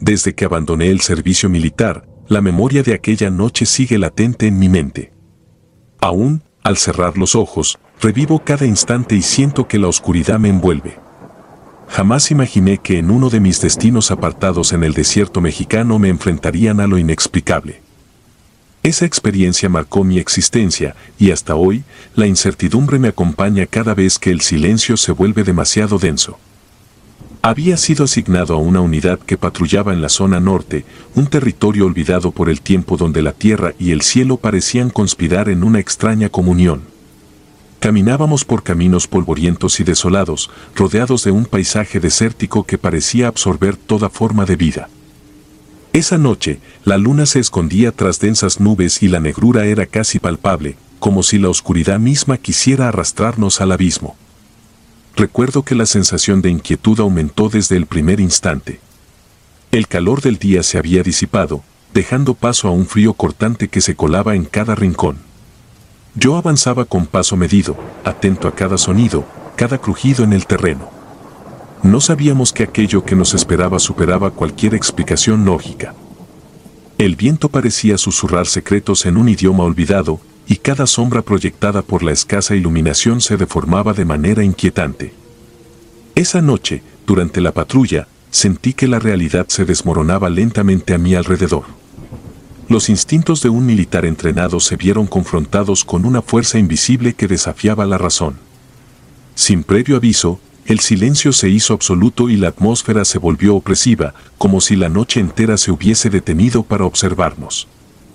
Desde que abandoné el servicio militar, la memoria de aquella noche sigue latente en mi mente. Aún, al cerrar los ojos, revivo cada instante y siento que la oscuridad me envuelve. Jamás imaginé que en uno de mis destinos apartados en el desierto mexicano me enfrentarían a lo inexplicable. Esa experiencia marcó mi existencia y hasta hoy, la incertidumbre me acompaña cada vez que el silencio se vuelve demasiado denso. Había sido asignado a una unidad que patrullaba en la zona norte, un territorio olvidado por el tiempo donde la tierra y el cielo parecían conspirar en una extraña comunión. Caminábamos por caminos polvorientos y desolados, rodeados de un paisaje desértico que parecía absorber toda forma de vida. Esa noche, la luna se escondía tras densas nubes y la negrura era casi palpable, como si la oscuridad misma quisiera arrastrarnos al abismo. Recuerdo que la sensación de inquietud aumentó desde el primer instante. El calor del día se había disipado, dejando paso a un frío cortante que se colaba en cada rincón. Yo avanzaba con paso medido, atento a cada sonido, cada crujido en el terreno. No sabíamos que aquello que nos esperaba superaba cualquier explicación lógica. El viento parecía susurrar secretos en un idioma olvidado, y cada sombra proyectada por la escasa iluminación se deformaba de manera inquietante. Esa noche, durante la patrulla, sentí que la realidad se desmoronaba lentamente a mi alrededor. Los instintos de un militar entrenado se vieron confrontados con una fuerza invisible que desafiaba la razón. Sin previo aviso, el silencio se hizo absoluto y la atmósfera se volvió opresiva, como si la noche entera se hubiese detenido para observarnos.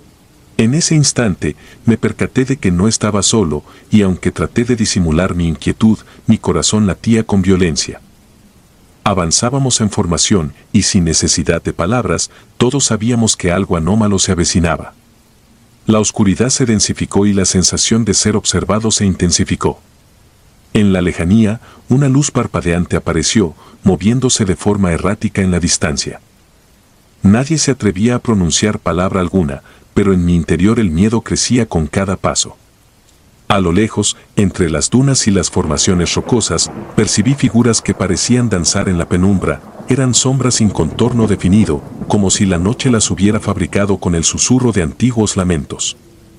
En ese instante, me percaté de que no estaba solo, y aunque traté de disimular mi inquietud, mi corazón latía con violencia. Avanzábamos en formación, y sin necesidad de palabras, todos sabíamos que algo anómalo se avecinaba. La oscuridad se densificó y la sensación de ser observado se intensificó. En la lejanía, una luz parpadeante apareció, moviéndose de forma errática en la distancia. Nadie se atrevía a pronunciar palabra alguna, pero en mi interior el miedo crecía con cada paso. A lo lejos, entre las dunas y las formaciones rocosas, percibí figuras que parecían danzar en la penumbra, eran sombras sin contorno definido, como si la noche las hubiera fabricado con el susurro de antiguos lamentos.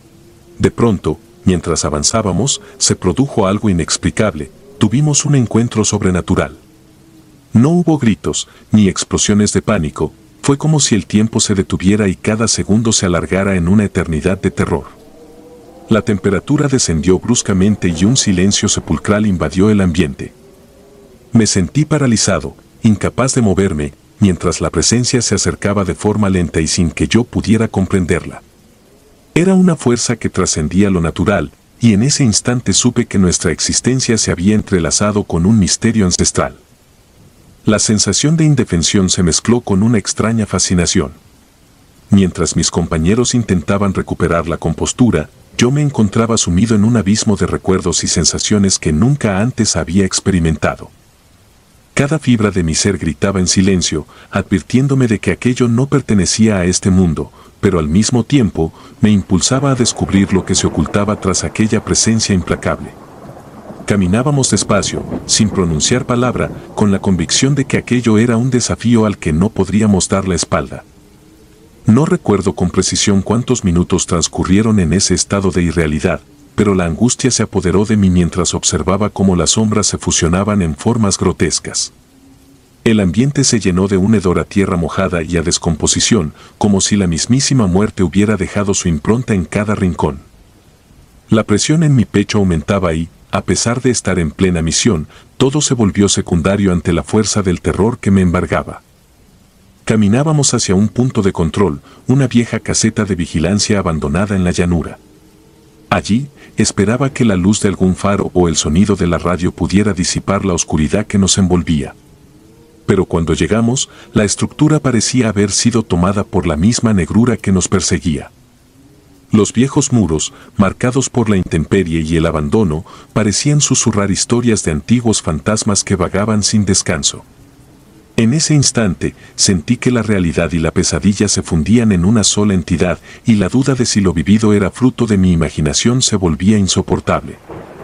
De pronto, mientras avanzábamos, se produjo algo inexplicable, tuvimos un encuentro sobrenatural. No hubo gritos, ni explosiones de pánico, fue como si el tiempo se detuviera y cada segundo se alargara en una eternidad de terror. La temperatura descendió bruscamente y un silencio sepulcral invadió el ambiente. Me sentí paralizado, incapaz de moverme, mientras la presencia se acercaba de forma lenta y sin que yo pudiera comprenderla. Era una fuerza que trascendía lo natural, y en ese instante supe que nuestra existencia se había entrelazado con un misterio ancestral. La sensación de indefensión se mezcló con una extraña fascinación. Mientras mis compañeros intentaban recuperar la compostura, yo me encontraba sumido en un abismo de recuerdos y sensaciones que nunca antes había experimentado. Cada fibra de mi ser gritaba en silencio, advirtiéndome de que aquello no pertenecía a este mundo, pero al mismo tiempo me impulsaba a descubrir lo que se ocultaba tras aquella presencia implacable. Caminábamos despacio, sin pronunciar palabra, con la convicción de que aquello era un desafío al que no podríamos dar la espalda. No recuerdo con precisión cuántos minutos transcurrieron en ese estado de irrealidad, pero la angustia se apoderó de mí mientras observaba cómo las sombras se fusionaban en formas grotescas. El ambiente se llenó de un hedor a tierra mojada y a descomposición, como si la mismísima muerte hubiera dejado su impronta en cada rincón. La presión en mi pecho aumentaba y, a pesar de estar en plena misión, todo se volvió secundario ante la fuerza del terror que me embargaba. Caminábamos hacia un punto de control, una vieja caseta de vigilancia abandonada en la llanura. Allí, esperaba que la luz de algún faro o el sonido de la radio pudiera disipar la oscuridad que nos envolvía. Pero cuando llegamos, la estructura parecía haber sido tomada por la misma negrura que nos perseguía. Los viejos muros, marcados por la intemperie y el abandono, parecían susurrar historias de antiguos fantasmas que vagaban sin descanso. En ese instante, sentí que la realidad y la pesadilla se fundían en una sola entidad, y la duda de si lo vivido era fruto de mi imaginación se volvía insoportable.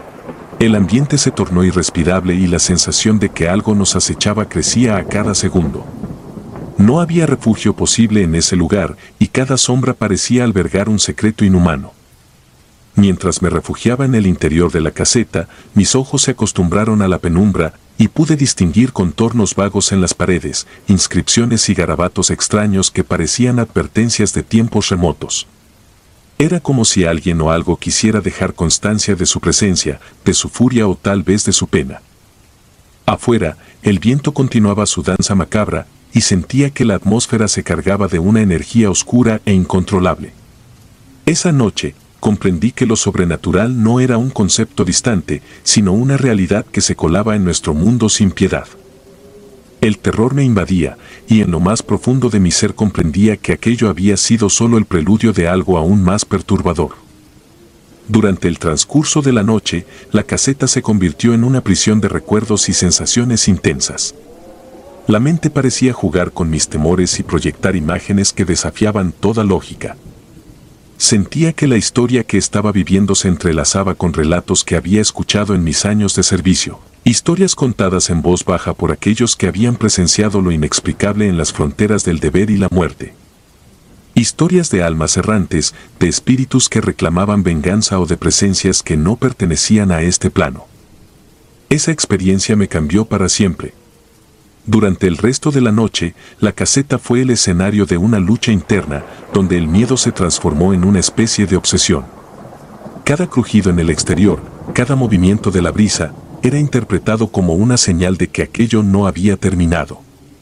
El ambiente se tornó irrespirable y la sensación de que algo nos acechaba crecía a cada segundo. No había refugio posible en ese lugar y cada sombra parecía albergar un secreto inhumano. Mientras me refugiaba en el interior de la caseta, mis ojos se acostumbraron a la penumbra y pude distinguir contornos vagos en las paredes, inscripciones y garabatos extraños que parecían advertencias de tiempos remotos. Era como si alguien o algo quisiera dejar constancia de su presencia, de su furia o tal vez de su pena. Afuera, el viento continuaba su danza macabra y sentía que la atmósfera se cargaba de una energía oscura e incontrolable. Esa noche, comprendí que lo sobrenatural no era un concepto distante, sino una realidad que se colaba en nuestro mundo sin piedad. El terror me invadía, y en lo más profundo de mi ser comprendía que aquello había sido solo el preludio de algo aún más perturbador. Durante el transcurso de la noche, la caseta se convirtió en una prisión de recuerdos y sensaciones intensas. La mente parecía jugar con mis temores y proyectar imágenes que desafiaban toda lógica. Sentía que la historia que estaba viviendo se entrelazaba con relatos que había escuchado en mis años de servicio, historias contadas en voz baja por aquellos que habían presenciado lo inexplicable en las fronteras del deber y la muerte. Historias de almas errantes, de espíritus que reclamaban venganza o de presencias que no pertenecían a este plano. Esa experiencia me cambió para siempre. Durante el resto de la noche, la caseta fue el escenario de una lucha interna, donde el miedo se transformó en una especie de obsesión. Cada crujido en el exterior, cada movimiento de la brisa, era interpretado como una señal de que aquello no había terminado.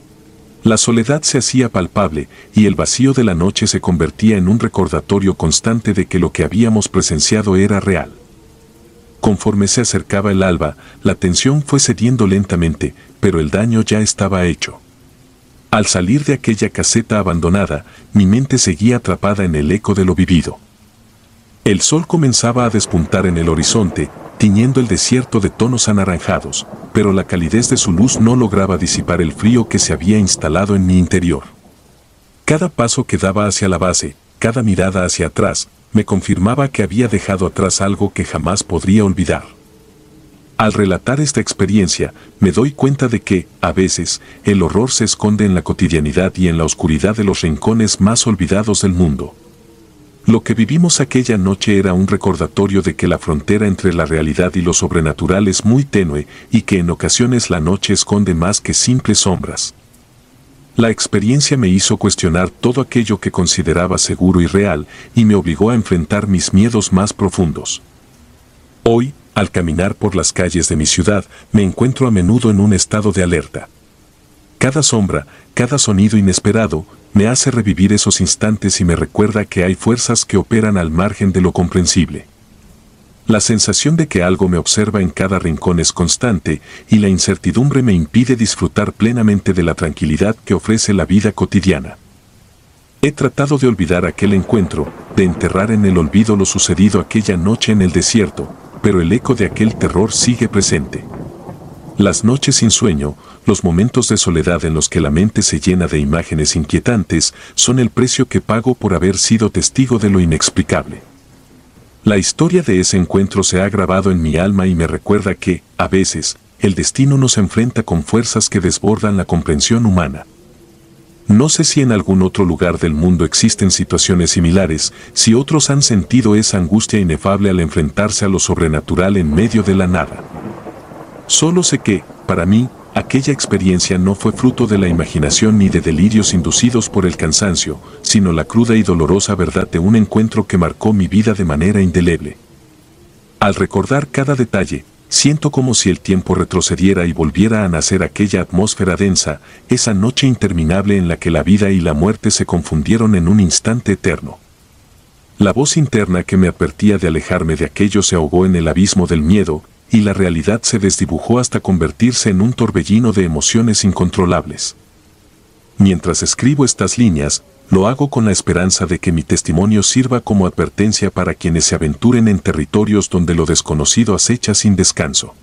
La soledad se hacía palpable y el vacío de la noche se convertía en un recordatorio constante de que lo que habíamos presenciado era real. Conforme se acercaba el alba, la tensión fue cediendo lentamente, pero el daño ya estaba hecho. Al salir de aquella caseta abandonada, mi mente seguía atrapada en el eco de lo vivido. El sol comenzaba a despuntar en el horizonte, tiñendo el desierto de tonos anaranjados, pero la calidez de su luz no lograba disipar el frío que se había instalado en mi interior. Cada paso que daba hacia la base, cada mirada hacia atrás, me confirmaba que había dejado atrás algo que jamás podría olvidar. Al relatar esta experiencia, me doy cuenta de que, a veces, el horror se esconde en la cotidianidad y en la oscuridad de los rincones más olvidados del mundo. Lo que vivimos aquella noche era un recordatorio de que la frontera entre la realidad y lo sobrenatural es muy tenue y que en ocasiones la noche esconde más que simples sombras. La experiencia me hizo cuestionar todo aquello que consideraba seguro y real y me obligó a enfrentar mis miedos más profundos. Hoy, al caminar por las calles de mi ciudad, me encuentro a menudo en un estado de alerta. Cada sombra, cada sonido inesperado, me hace revivir esos instantes y me recuerda que hay fuerzas que operan al margen de lo comprensible. La sensación de que algo me observa en cada rincón es constante y la incertidumbre me impide disfrutar plenamente de la tranquilidad que ofrece la vida cotidiana. He tratado de olvidar aquel encuentro, de enterrar en el olvido lo sucedido aquella noche en el desierto, pero el eco de aquel terror sigue presente. Las noches sin sueño, los momentos de soledad en los que la mente se llena de imágenes inquietantes, son el precio que pago por haber sido testigo de lo inexplicable. La historia de ese encuentro se ha grabado en mi alma y me recuerda que, a veces, el destino nos enfrenta con fuerzas que desbordan la comprensión humana. No sé si en algún otro lugar del mundo existen situaciones similares, si otros han sentido esa angustia inefable al enfrentarse a lo sobrenatural en medio de la nada. Solo sé que, para mí, aquella experiencia no fue fruto de la imaginación ni de delirios inducidos por el cansancio, sino la cruda y dolorosa verdad de un encuentro que marcó mi vida de manera indeleble. Al recordar cada detalle, siento como si el tiempo retrocediera y volviera a nacer aquella atmósfera densa, esa noche interminable en la que la vida y la muerte se confundieron en un instante eterno. La voz interna que me advertía de alejarme de aquello se ahogó en el abismo del miedo, y la realidad se desdibujó hasta convertirse en un torbellino de emociones incontrolables. Mientras escribo estas líneas, lo hago con la esperanza de que mi testimonio sirva como advertencia para quienes se aventuren en territorios donde lo desconocido acecha sin descanso.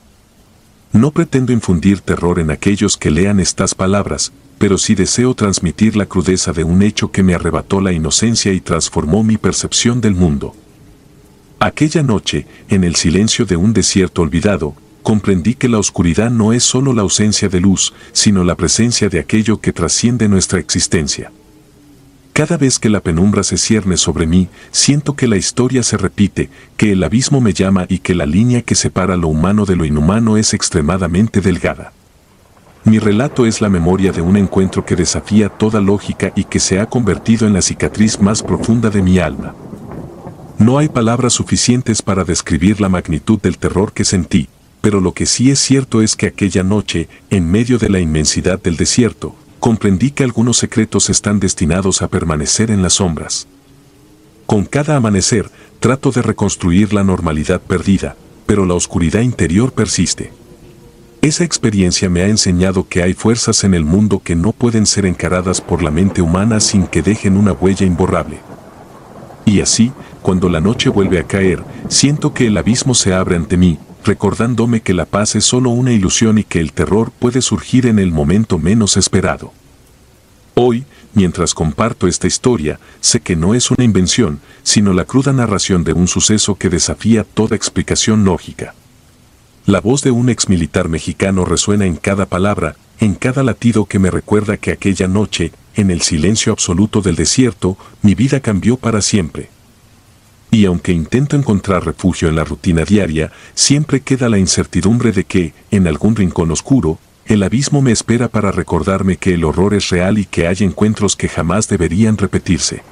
No pretendo infundir terror en aquellos que lean estas palabras, pero sí deseo transmitir la crudeza de un hecho que me arrebató la inocencia y transformó mi percepción del mundo. Aquella noche, en el silencio de un desierto olvidado, comprendí que la oscuridad no es solo la ausencia de luz, sino la presencia de aquello que trasciende nuestra existencia. Cada vez que la penumbra se cierne sobre mí, siento que la historia se repite, que el abismo me llama y que la línea que separa lo humano de lo inhumano es extremadamente delgada. Mi relato es la memoria de un encuentro que desafía toda lógica y que se ha convertido en la cicatriz más profunda de mi alma. No hay palabras suficientes para describir la magnitud del terror que sentí, pero lo que sí es cierto es que aquella noche, en medio de la inmensidad del desierto, comprendí que algunos secretos están destinados a permanecer en las sombras. Con cada amanecer, trato de reconstruir la normalidad perdida, pero la oscuridad interior persiste. Esa experiencia me ha enseñado que hay fuerzas en el mundo que no pueden ser encaradas por la mente humana sin que dejen una huella imborrable. Y así, cuando la noche vuelve a caer, siento que el abismo se abre ante mí, recordándome que la paz es solo una ilusión y que el terror puede surgir en el momento menos esperado. Hoy, mientras comparto esta historia, sé que no es una invención, sino la cruda narración de un suceso que desafía toda explicación lógica. La voz de un exmilitar mexicano resuena en cada palabra, en cada latido que me recuerda que aquella noche, en el silencio absoluto del desierto, mi vida cambió para siempre. Y aunque intento encontrar refugio en la rutina diaria, siempre queda la incertidumbre de que, en algún rincón oscuro, el abismo me espera para recordarme que el horror es real y que hay encuentros que jamás deberían repetirse.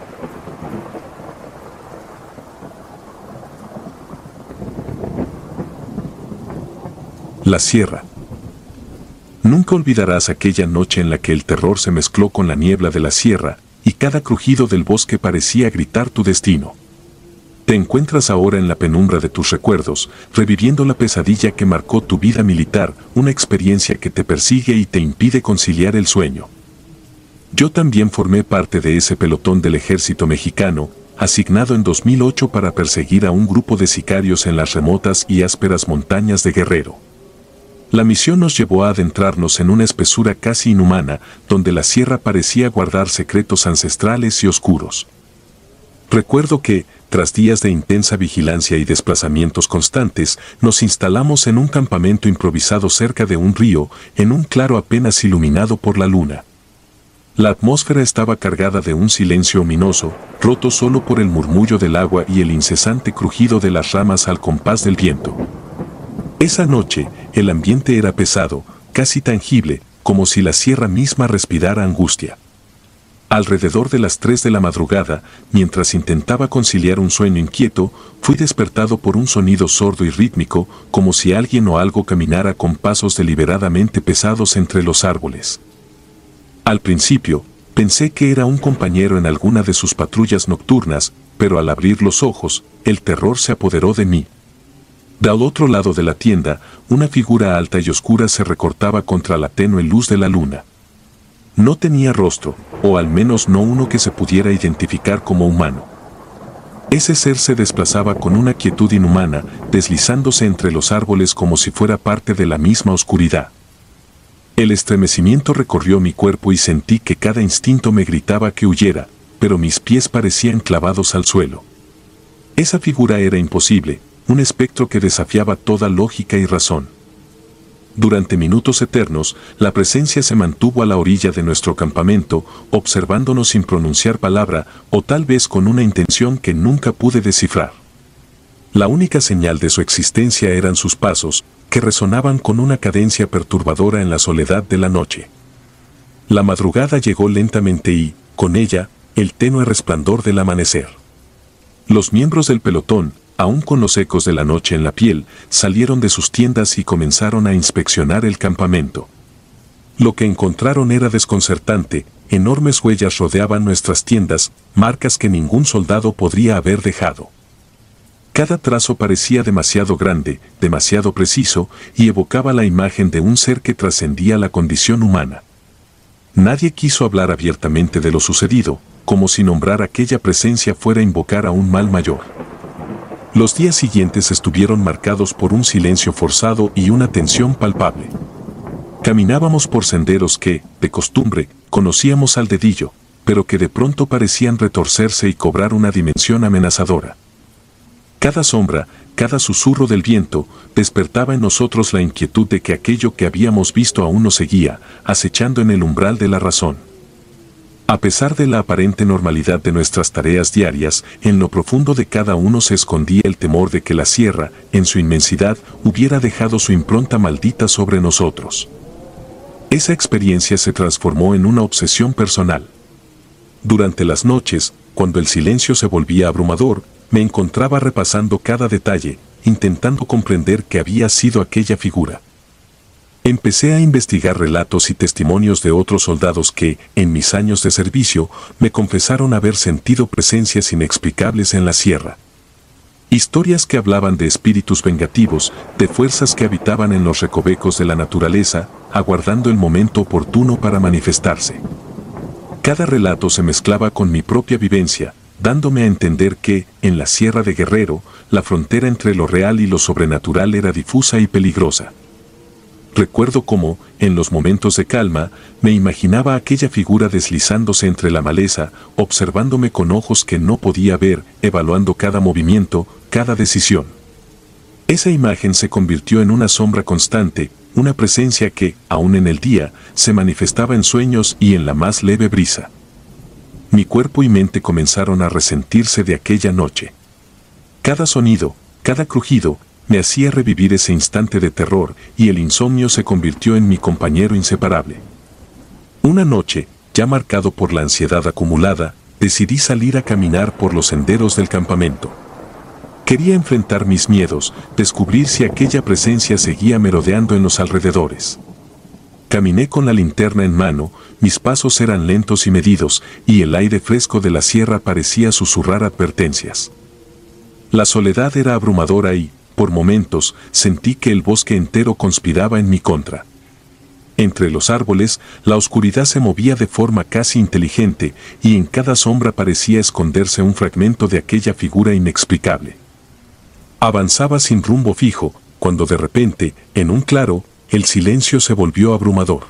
La sierra. Nunca olvidarás aquella noche en la que el terror se mezcló con la niebla de la sierra, y cada crujido del bosque parecía gritar tu destino. Te encuentras ahora en la penumbra de tus recuerdos, reviviendo la pesadilla que marcó tu vida militar, una experiencia que te persigue y te impide conciliar el sueño. Yo también formé parte de ese pelotón del ejército mexicano, asignado en 2008 para perseguir a un grupo de sicarios en las remotas y ásperas montañas de Guerrero. La misión nos llevó a adentrarnos en una espesura casi inhumana, donde la sierra parecía guardar secretos ancestrales y oscuros. Recuerdo que, tras días de intensa vigilancia y desplazamientos constantes, nos instalamos en un campamento improvisado cerca de un río, en un claro apenas iluminado por la luna. La atmósfera estaba cargada de un silencio ominoso, roto solo por el murmullo del agua y el incesante crujido de las ramas al compás del viento. Esa noche, el ambiente era pesado, casi tangible, como si la sierra misma respirara angustia. Alrededor de las 3 de la madrugada, mientras intentaba conciliar un sueño inquieto, fui despertado por un sonido sordo y rítmico, como si alguien o algo caminara con pasos deliberadamente pesados entre los árboles. Al principio, pensé que era un compañero en alguna de sus patrullas nocturnas, pero al abrir los ojos, el terror se apoderó de mí. Del otro lado de la tienda, una figura alta y oscura se recortaba contra la tenue luz de la luna. No tenía rostro, o al menos no uno que se pudiera identificar como humano. Ese ser se desplazaba con una quietud inhumana, deslizándose entre los árboles como si fuera parte de la misma oscuridad. El estremecimiento recorrió mi cuerpo y sentí que cada instinto me gritaba que huyera, pero mis pies parecían clavados al suelo. Esa figura era imposible, un espectro que desafiaba toda lógica y razón. Durante minutos eternos, la presencia se mantuvo a la orilla de nuestro campamento, observándonos sin pronunciar palabra, o tal vez con una intención que nunca pude descifrar. La única señal de su existencia eran sus pasos, que resonaban con una cadencia perturbadora en la soledad de la noche. La madrugada llegó lentamente y, con ella, el tenue resplandor del amanecer. Los miembros del pelotón, aún con los ecos de la noche en la piel, salieron de sus tiendas y comenzaron a inspeccionar el campamento. Lo que encontraron era desconcertante, enormes huellas rodeaban nuestras tiendas, marcas que ningún soldado podría haber dejado. Cada trazo parecía demasiado grande, demasiado preciso, y evocaba la imagen de un ser que trascendía la condición humana. Nadie quiso hablar abiertamente de lo sucedido, como si nombrar aquella presencia fuera invocar a un mal mayor. Los días siguientes estuvieron marcados por un silencio forzado y una tensión palpable. Caminábamos por senderos que, de costumbre, conocíamos al dedillo, pero que de pronto parecían retorcerse y cobrar una dimensión amenazadora. Cada sombra, cada susurro del viento, despertaba en nosotros la inquietud de que aquello que habíamos visto aún nos seguía, acechando en el umbral de la razón. A pesar de la aparente normalidad de nuestras tareas diarias, en lo profundo de cada uno se escondía el temor de que la sierra, en su inmensidad, hubiera dejado su impronta maldita sobre nosotros. Esa experiencia se transformó en una obsesión personal. Durante las noches, cuando el silencio se volvía abrumador, me encontraba repasando cada detalle, intentando comprender qué había sido aquella figura. Empecé a investigar relatos y testimonios de otros soldados que, en mis años de servicio, me confesaron haber sentido presencias inexplicables en la sierra. Historias que hablaban de espíritus vengativos, de fuerzas que habitaban en los recovecos de la naturaleza, aguardando el momento oportuno para manifestarse. Cada relato se mezclaba con mi propia vivencia, dándome a entender que, en la Sierra de Guerrero, la frontera entre lo real y lo sobrenatural era difusa y peligrosa. Recuerdo cómo, en los momentos de calma, me imaginaba aquella figura deslizándose entre la maleza, observándome con ojos que no podía ver, evaluando cada movimiento, cada decisión. Esa imagen se convirtió en una sombra constante, una presencia que, aún en el día, se manifestaba en sueños y en la más leve brisa. Mi cuerpo y mente comenzaron a resentirse de aquella noche. Cada sonido, cada crujido, me hacía revivir ese instante de terror y el insomnio se convirtió en mi compañero inseparable. Una noche, ya marcado por la ansiedad acumulada, decidí salir a caminar por los senderos del campamento. Quería enfrentar mis miedos, descubrir si aquella presencia seguía merodeando en los alrededores. Caminé con la linterna en mano, mis pasos eran lentos y medidos, y el aire fresco de la sierra parecía susurrar advertencias. La soledad era abrumadora y, por momentos, sentí que el bosque entero conspiraba en mi contra. Entre los árboles, la oscuridad se movía de forma casi inteligente, y en cada sombra parecía esconderse un fragmento de aquella figura inexplicable. Avanzaba sin rumbo fijo, cuando de repente, en un claro, el silencio se volvió abrumador.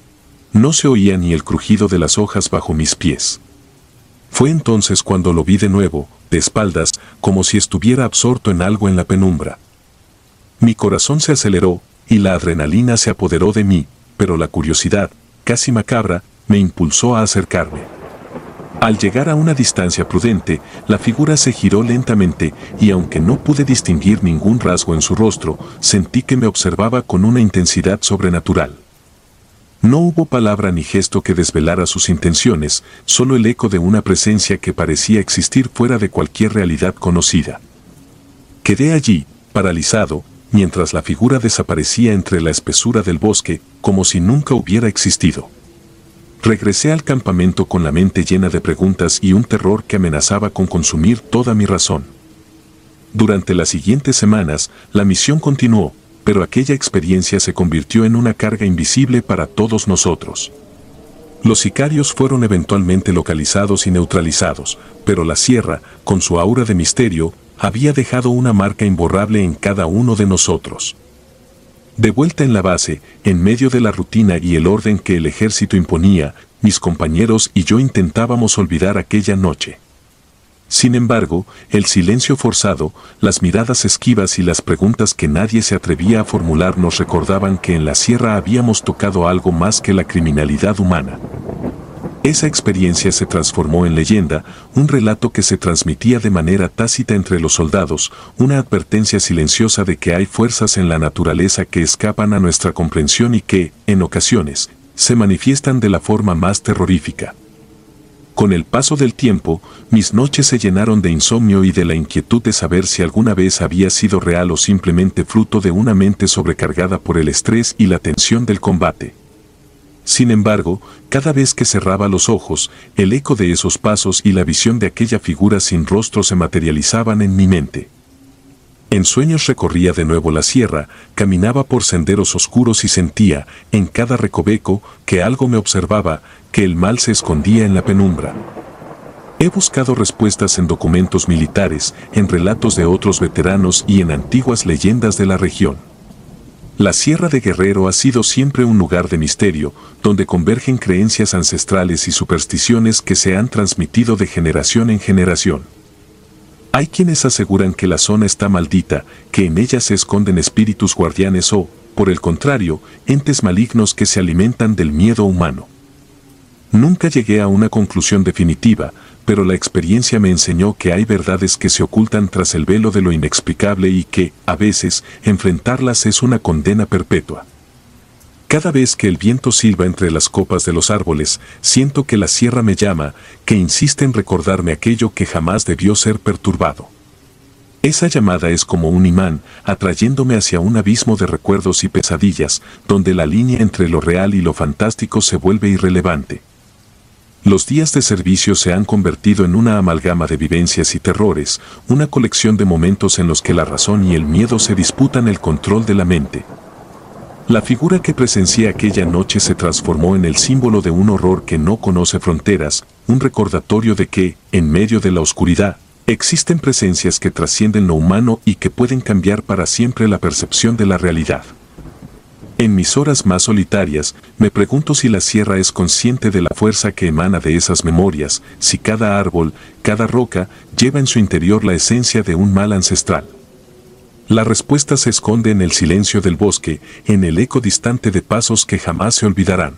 No se oía ni el crujido de las hojas bajo mis pies. Fue entonces cuando lo vi de nuevo, de espaldas, como si estuviera absorto en algo en la penumbra. Mi corazón se aceleró, y la adrenalina se apoderó de mí, pero la curiosidad, casi macabra, me impulsó a acercarme. Al llegar a una distancia prudente, la figura se giró lentamente, y aunque no pude distinguir ningún rasgo en su rostro, sentí que me observaba con una intensidad sobrenatural. No hubo palabra ni gesto que desvelara sus intenciones, solo el eco de una presencia que parecía existir fuera de cualquier realidad conocida. Quedé allí, paralizado, mientras la figura desaparecía entre la espesura del bosque, como si nunca hubiera existido. Regresé al campamento con la mente llena de preguntas y un terror que amenazaba con consumir toda mi razón. Durante las siguientes semanas, la misión continuó, pero aquella experiencia se convirtió en una carga invisible para todos nosotros. Los sicarios fueron eventualmente localizados y neutralizados, pero la sierra, con su aura de misterio, había dejado una marca imborrable en cada uno de nosotros. De vuelta en la base, en medio de la rutina y el orden que el ejército imponía, mis compañeros y yo intentábamos olvidar aquella noche. Sin embargo, el silencio forzado, las miradas esquivas y las preguntas que nadie se atrevía a formular nos recordaban que en la sierra habíamos tocado algo más que la criminalidad humana. Esa experiencia se transformó en leyenda, un relato que se transmitía de manera tácita entre los soldados, una advertencia silenciosa de que hay fuerzas en la naturaleza que escapan a nuestra comprensión y que, en ocasiones, se manifiestan de la forma más terrorífica. Con el paso del tiempo, mis noches se llenaron de insomnio y de la inquietud de saber si alguna vez había sido real o simplemente fruto de una mente sobrecargada por el estrés y la tensión del combate. Sin embargo, cada vez que cerraba los ojos, el eco de esos pasos y la visión de aquella figura sin rostro se materializaban en mi mente. En sueños recorría de nuevo la sierra, caminaba por senderos oscuros y sentía, en cada recoveco, que algo me observaba, que el mal se escondía en la penumbra. He buscado respuestas en documentos militares, en relatos de otros veteranos y en antiguas leyendas de la región. La Sierra de Guerrero ha sido siempre un lugar de misterio, donde convergen creencias ancestrales y supersticiones que se han transmitido de generación en generación. Hay quienes aseguran que la zona está maldita, que en ella se esconden espíritus guardianes o, por el contrario, entes malignos que se alimentan del miedo humano. Nunca llegué a una conclusión definitiva, pero la experiencia me enseñó que hay verdades que se ocultan tras el velo de lo inexplicable y que, a veces, enfrentarlas es una condena perpetua. Cada vez que el viento silba entre las copas de los árboles, siento que la sierra me llama, que insiste en recordarme aquello que jamás debió ser perturbado. Esa llamada es como un imán, atrayéndome hacia un abismo de recuerdos y pesadillas, donde la línea entre lo real y lo fantástico se vuelve irrelevante. Los días de servicio se han convertido en una amalgama de vivencias y terrores, una colección de momentos en los que la razón y el miedo se disputan el control de la mente. La figura que presencié aquella noche se transformó en el símbolo de un horror que no conoce fronteras, un recordatorio de que, en medio de la oscuridad, existen presencias que trascienden lo humano y que pueden cambiar para siempre la percepción de la realidad. En mis horas más solitarias, me pregunto si la sierra es consciente de la fuerza que emana de esas memorias, si cada árbol, cada roca, lleva en su interior la esencia de un mal ancestral. La respuesta se esconde en el silencio del bosque, en el eco distante de pasos que jamás se olvidarán.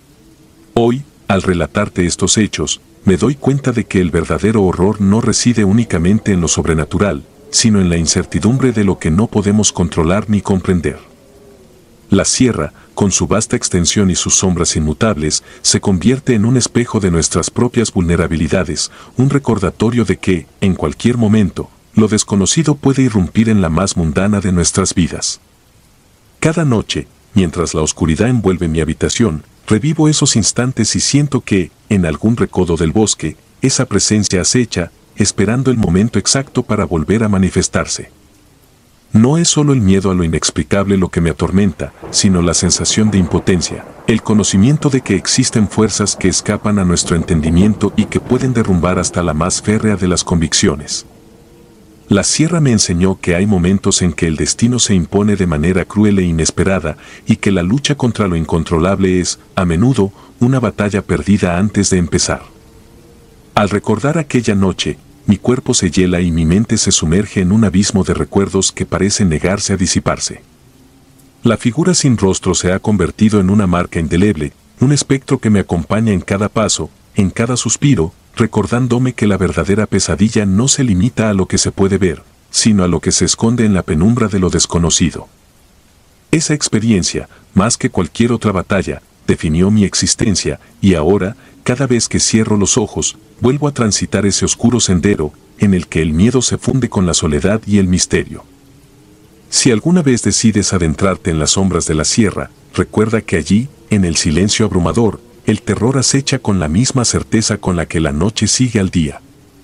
Hoy, al relatarte estos hechos, me doy cuenta de que el verdadero horror no reside únicamente en lo sobrenatural, sino en la incertidumbre de lo que no podemos controlar ni comprender. La sierra, con su vasta extensión y sus sombras inmutables, se convierte en un espejo de nuestras propias vulnerabilidades, un recordatorio de que, en cualquier momento, lo desconocido puede irrumpir en la más mundana de nuestras vidas. Cada noche, mientras la oscuridad envuelve mi habitación, revivo esos instantes y siento que, en algún recodo del bosque, esa presencia acecha, esperando el momento exacto para volver a manifestarse. No es solo el miedo a lo inexplicable lo que me atormenta, sino la sensación de impotencia, el conocimiento de que existen fuerzas que escapan a nuestro entendimiento y que pueden derrumbar hasta la más férrea de las convicciones. La sierra me enseñó que hay momentos en que el destino se impone de manera cruel e inesperada y que la lucha contra lo incontrolable es, a menudo, una batalla perdida antes de empezar. Al recordar aquella noche, mi cuerpo se hiela y mi mente se sumerge en un abismo de recuerdos que parecen negarse a disiparse. La figura sin rostro se ha convertido en una marca indeleble, un espectro que me acompaña en cada paso, en cada suspiro, recordándome que la verdadera pesadilla no se limita a lo que se puede ver, sino a lo que se esconde en la penumbra de lo desconocido. Esa experiencia, más que cualquier otra batalla, definió mi existencia, y ahora, cada vez que cierro los ojos, vuelvo a transitar ese oscuro sendero, en el que el miedo se funde con la soledad y el misterio. Si alguna vez decides adentrarte en las sombras de la sierra, recuerda que allí, en el silencio abrumador, el terror acecha con la misma certeza con la que la noche sigue al día.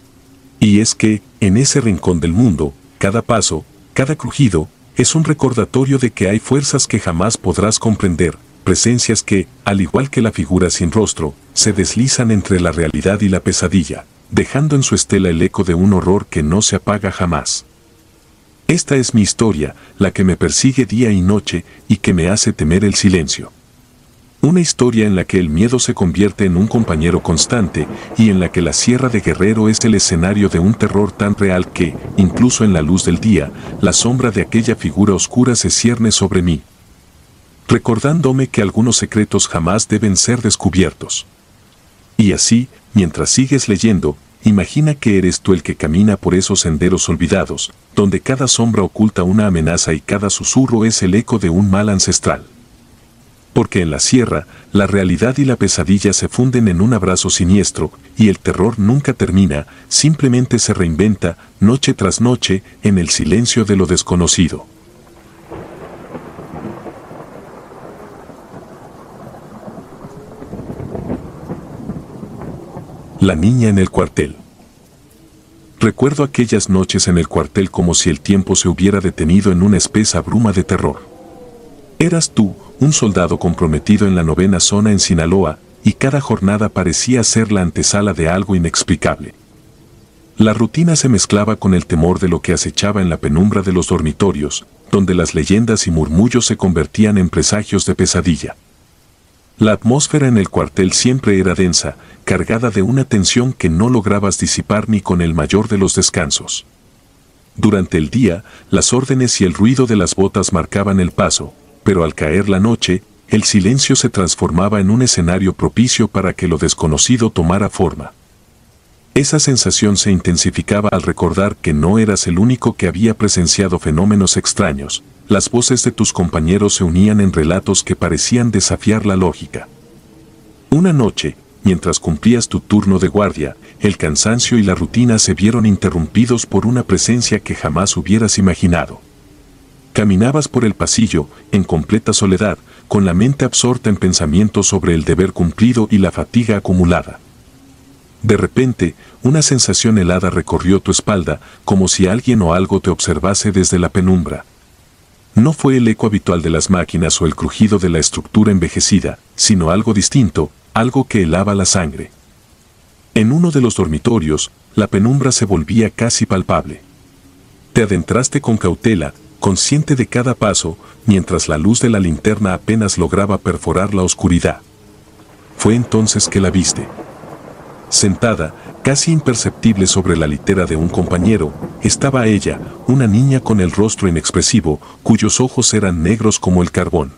Y es que, en ese rincón del mundo, cada paso, cada crujido, es un recordatorio de que hay fuerzas que jamás podrás comprender, presencias que, al igual que la figura sin rostro, se deslizan entre la realidad y la pesadilla, dejando en su estela el eco de un horror que no se apaga jamás. Esta es mi historia, la que me persigue día y noche y que me hace temer el silencio. Una historia en la que el miedo se convierte en un compañero constante y en la que la Sierra de Guerrero es el escenario de un terror tan real que, incluso en la luz del día, la sombra de aquella figura oscura se cierne sobre mí, recordándome que algunos secretos jamás deben ser descubiertos. Y así, mientras sigues leyendo, imagina que eres tú el que camina por esos senderos olvidados, donde cada sombra oculta una amenaza y cada susurro es el eco de un mal ancestral. Porque en la sierra, la realidad y la pesadilla se funden en un abrazo siniestro, y el terror nunca termina, simplemente se reinventa, noche tras noche, en el silencio de lo desconocido. La niña en el cuartel. Recuerdo aquellas noches en el cuartel como si el tiempo se hubiera detenido en una espesa bruma de terror. Eras tú, un soldado comprometido en la 9ª zona en Sinaloa, y cada jornada parecía ser la antesala de algo inexplicable. La rutina se mezclaba con el temor de lo que acechaba en la penumbra de los dormitorios, donde las leyendas y murmullos se convertían en presagios de pesadilla. La atmósfera en el cuartel siempre era densa, cargada de una tensión que no lograbas disipar ni con el mayor de los descansos. Durante el día, las órdenes y el ruido de las botas marcaban el paso, pero al caer la noche, el silencio se transformaba en un escenario propicio para que lo desconocido tomara forma. Esa sensación se intensificaba al recordar que no eras el único que había presenciado fenómenos extraños. Las voces de tus compañeros se unían en relatos que parecían desafiar la lógica. Una noche, mientras cumplías tu turno de guardia, el cansancio y la rutina se vieron interrumpidos por una presencia que jamás hubieras imaginado. Caminabas por el pasillo, en completa soledad, con la mente absorta en pensamientos sobre el deber cumplido y la fatiga acumulada. De repente, una sensación helada recorrió tu espalda, como si alguien o algo te observase desde la penumbra. No fue el eco habitual de las máquinas o el crujido de la estructura envejecida, sino algo distinto, algo que helaba la sangre. En uno de los dormitorios, la penumbra se volvía casi palpable. Te adentraste con cautela, consciente de cada paso, mientras la luz de la linterna apenas lograba perforar la oscuridad. Fue entonces que la viste. Sentada, casi imperceptible sobre la litera de un compañero, estaba ella, una niña con el rostro inexpresivo, cuyos ojos eran negros como el carbón.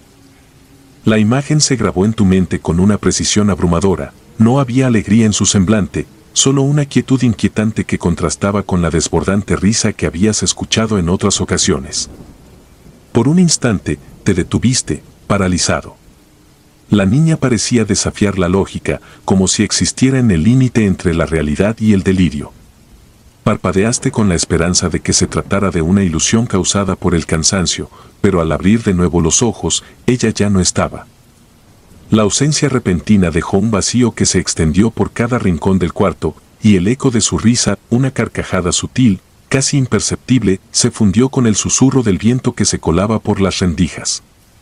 La imagen se grabó en tu mente con una precisión abrumadora. No había alegría en su semblante, solo una quietud inquietante que contrastaba con la desbordante risa que habías escuchado en otras ocasiones. Por un instante, te detuviste, paralizado. La niña parecía desafiar la lógica, como si existiera en el límite entre la realidad y el delirio. Parpadeaste con la esperanza de que se tratara de una ilusión causada por el cansancio, pero al abrir de nuevo los ojos, ella ya no estaba. La ausencia repentina dejó un vacío que se extendió por cada rincón del cuarto, y el eco de su risa, una carcajada sutil, casi imperceptible, se fundió con el susurro del viento que se colaba por las rendijas.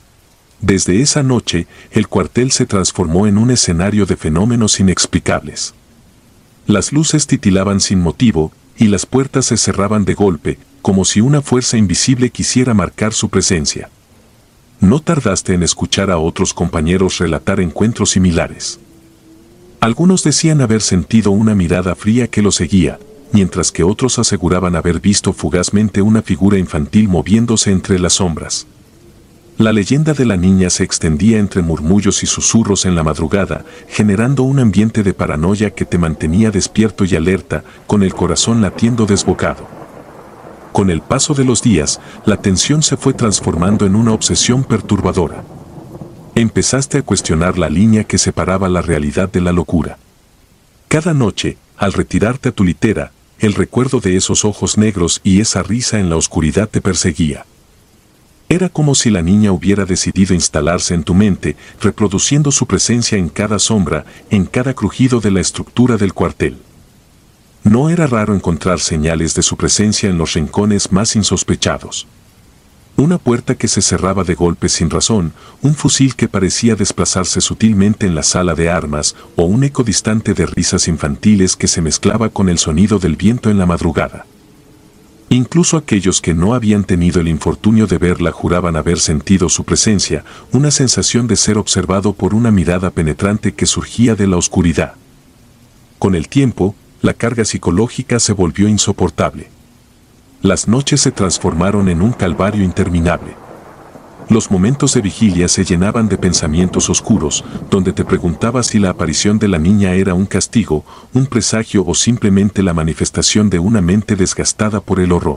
Desde esa noche, el cuartel se transformó en un escenario de fenómenos inexplicables. Las luces titilaban sin motivo, y las puertas se cerraban de golpe, como si una fuerza invisible quisiera marcar su presencia. No tardaste en escuchar a otros compañeros relatar encuentros similares. Algunos decían haber sentido una mirada fría que lo seguía, mientras que otros aseguraban haber visto fugazmente una figura infantil moviéndose entre las sombras. La leyenda de la niña se extendía entre murmullos y susurros en la madrugada, generando un ambiente de paranoia que te mantenía despierto y alerta, con el corazón latiendo desbocado. Con el paso de los días, la tensión se fue transformando en una obsesión perturbadora. Empezaste a cuestionar la línea que separaba la realidad de la locura. Cada noche, al retirarte a tu litera, el recuerdo de esos ojos negros y esa risa en la oscuridad te perseguía. Era como si la niña hubiera decidido instalarse en tu mente, reproduciendo su presencia en cada sombra, en cada crujido de la estructura del cuartel. No era raro encontrar señales de su presencia en los rincones más insospechados. Una puerta que se cerraba de golpe sin razón, un fusil que parecía desplazarse sutilmente en la sala de armas, o un eco distante de risas infantiles que se mezclaba con el sonido del viento en la madrugada. Incluso aquellos que no habían tenido el infortunio de verla juraban haber sentido su presencia, una sensación de ser observado por una mirada penetrante que surgía de la oscuridad. Con el tiempo, la carga psicológica se volvió insoportable. Las noches se transformaron en un calvario interminable. Los momentos de vigilia se llenaban de pensamientos oscuros, donde te preguntabas si la aparición de la niña era un castigo, un presagio o simplemente la manifestación de una mente desgastada por el horror.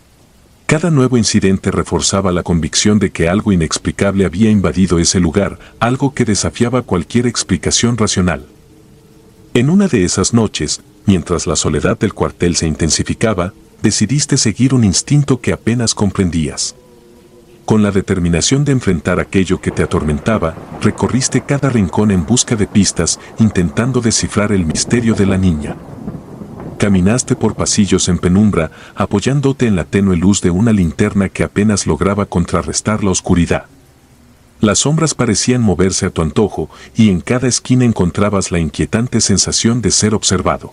Cada nuevo incidente reforzaba la convicción de que algo inexplicable había invadido ese lugar, algo que desafiaba cualquier explicación racional. En una de esas noches, mientras la soledad del cuartel se intensificaba, decidiste seguir un instinto que apenas comprendías. Con la determinación de enfrentar aquello que te atormentaba, recorriste cada rincón en busca de pistas, intentando descifrar el misterio de la niña. Caminaste por pasillos en penumbra, apoyándote en la tenue luz de una linterna que apenas lograba contrarrestar la oscuridad. Las sombras parecían moverse a tu antojo, y en cada esquina encontrabas la inquietante sensación de ser observado.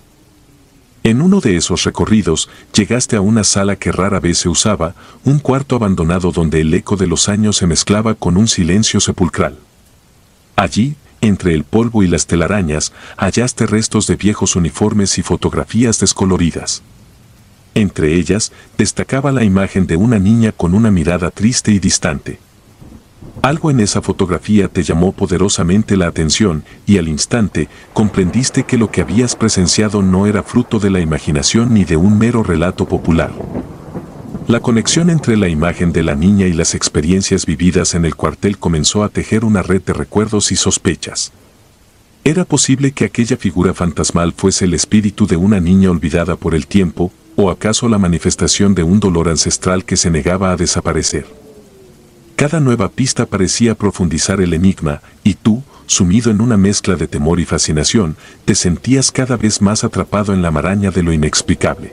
En uno de esos recorridos, llegaste a una sala que rara vez se usaba, un cuarto abandonado donde el eco de los años se mezclaba con un silencio sepulcral. Allí, entre el polvo y las telarañas, hallaste restos de viejos uniformes y fotografías descoloridas. Entre ellas, destacaba la imagen de una niña con una mirada triste y distante. Algo en esa fotografía te llamó poderosamente la atención y al instante comprendiste que lo que habías presenciado no era fruto de la imaginación ni de un mero relato popular. La conexión entre la imagen de la niña y las experiencias vividas en el cuartel comenzó a tejer una red de recuerdos y sospechas. ¿Era posible que aquella figura fantasmal fuese el espíritu de una niña olvidada por el tiempo, o acaso la manifestación de un dolor ancestral que se negaba a desaparecer? Cada nueva pista parecía profundizar el enigma, y tú, sumido en una mezcla de temor y fascinación, te sentías cada vez más atrapado en la maraña de lo inexplicable.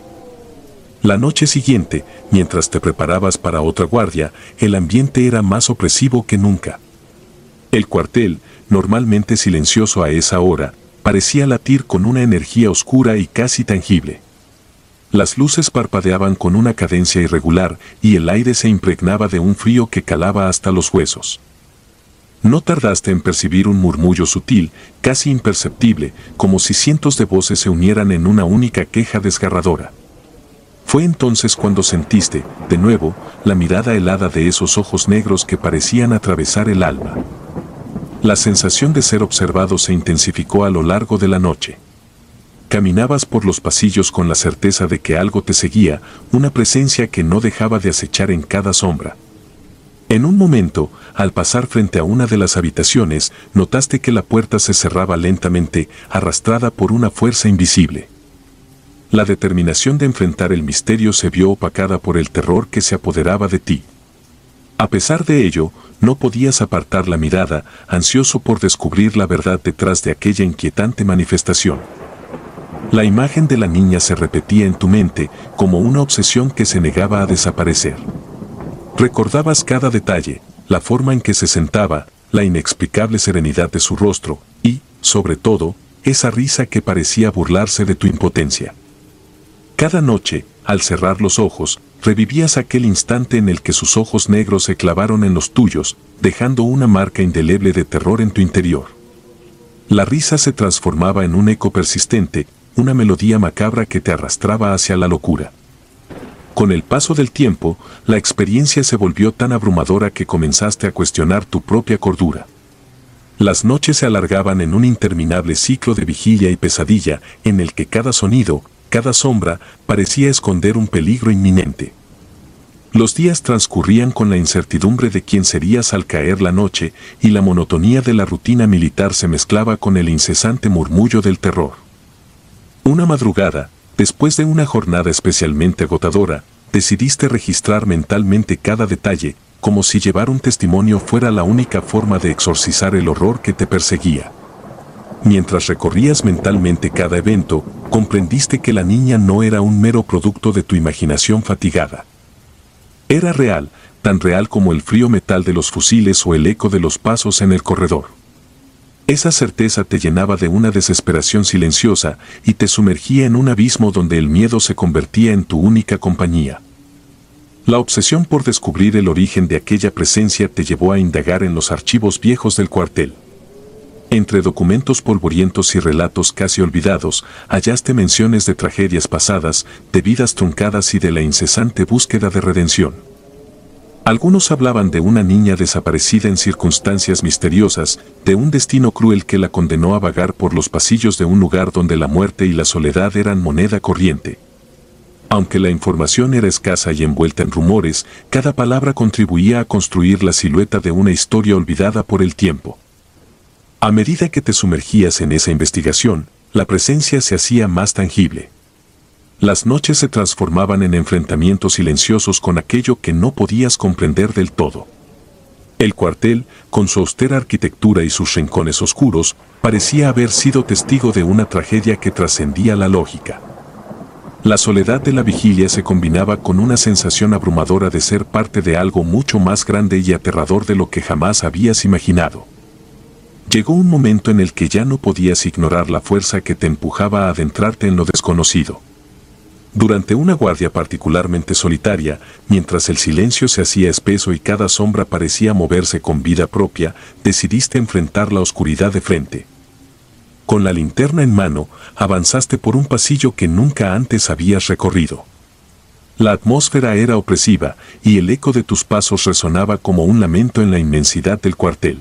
La noche siguiente, mientras te preparabas para otra guardia, el ambiente era más opresivo que nunca. El cuartel, normalmente silencioso a esa hora, parecía latir con una energía oscura y casi tangible. Las luces parpadeaban con una cadencia irregular y el aire se impregnaba de un frío que calaba hasta los huesos. No tardaste en percibir un murmullo sutil, casi imperceptible, como si cientos de voces se unieran en una única queja desgarradora. Fue entonces cuando sentiste, de nuevo, la mirada helada de esos ojos negros que parecían atravesar el alma. La sensación de ser observado se intensificó a lo largo de la noche. Caminabas por los pasillos con la certeza de que algo te seguía, una presencia que no dejaba de acechar en cada sombra. En un momento, al pasar frente a una de las habitaciones, notaste que la puerta se cerraba lentamente, arrastrada por una fuerza invisible. La determinación de enfrentar el misterio se vio opacada por el terror que se apoderaba de ti. A pesar de ello, no podías apartar la mirada, ansioso por descubrir la verdad detrás de aquella inquietante manifestación. La imagen de la niña se repetía en tu mente como una obsesión que se negaba a desaparecer. Recordabas cada detalle, la forma en que se sentaba, la inexplicable serenidad de su rostro y, sobre todo, esa risa que parecía burlarse de tu impotencia. Cada noche, al cerrar los ojos, revivías aquel instante en el que sus ojos negros se clavaron en los tuyos, dejando una marca indeleble de terror en tu interior. La risa se transformaba en un eco persistente, una melodía macabra que te arrastraba hacia la locura. Con el paso del tiempo, la experiencia se volvió tan abrumadora que comenzaste a cuestionar tu propia cordura. Las noches se alargaban en un interminable ciclo de vigilia y pesadilla, en el que cada sonido, cada sombra, parecía esconder un peligro inminente. Los días transcurrían con la incertidumbre de quién serías al caer la noche, y la monotonía de la rutina militar se mezclaba con el incesante murmullo del terror. Una madrugada, después de una jornada especialmente agotadora, decidiste registrar mentalmente cada detalle, como si llevar un testimonio fuera la única forma de exorcizar el horror que te perseguía. Mientras recorrías mentalmente cada evento, comprendiste que la niña no era un mero producto de tu imaginación fatigada. Era real, tan real como el frío metal de los fusiles o el eco de los pasos en el corredor. Esa certeza te llenaba de una desesperación silenciosa y te sumergía en un abismo donde el miedo se convertía en tu única compañía. La obsesión por descubrir el origen de aquella presencia te llevó a indagar en los archivos viejos del cuartel. Entre documentos polvorientos y relatos casi olvidados, hallaste menciones de tragedias pasadas, de vidas truncadas y de la incesante búsqueda de redención. Algunos hablaban de una niña desaparecida en circunstancias misteriosas, de un destino cruel que la condenó a vagar por los pasillos de un lugar donde la muerte y la soledad eran moneda corriente. Aunque la información era escasa y envuelta en rumores, cada palabra contribuía a construir la silueta de una historia olvidada por el tiempo. A medida que te sumergías en esa investigación, la presencia se hacía más tangible. Las noches se transformaban en enfrentamientos silenciosos con aquello que no podías comprender del todo. El cuartel, con su austera arquitectura y sus rincones oscuros, parecía haber sido testigo de una tragedia que trascendía la lógica. La soledad de la vigilia se combinaba con una sensación abrumadora de ser parte de algo mucho más grande y aterrador de lo que jamás habías imaginado. Llegó un momento en el que ya no podías ignorar la fuerza que te empujaba a adentrarte en lo desconocido. Durante una guardia particularmente solitaria, mientras el silencio se hacía espeso y cada sombra parecía moverse con vida propia, decidiste enfrentar la oscuridad de frente. Con la linterna en mano, avanzaste por un pasillo que nunca antes habías recorrido. La atmósfera era opresiva, y el eco de tus pasos resonaba como un lamento en la inmensidad del cuartel.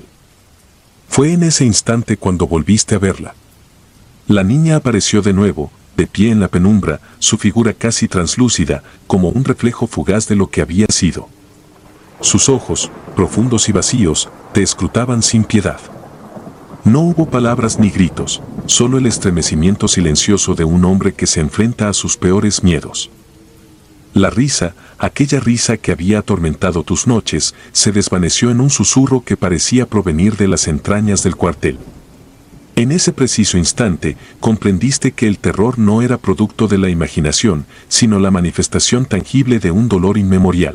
Fue en ese instante cuando volviste a verla. La niña apareció de nuevo, de pie en la penumbra, su figura casi translúcida, como un reflejo fugaz de lo que había sido. Sus ojos, profundos y vacíos, te escrutaban sin piedad. No hubo palabras ni gritos, solo el estremecimiento silencioso de un hombre que se enfrenta a sus peores miedos. La risa, aquella risa que había atormentado tus noches, se desvaneció en un susurro que parecía provenir de las entrañas del cuartel. En ese preciso instante, comprendiste que el terror no era producto de la imaginación, sino la manifestación tangible de un dolor inmemorial.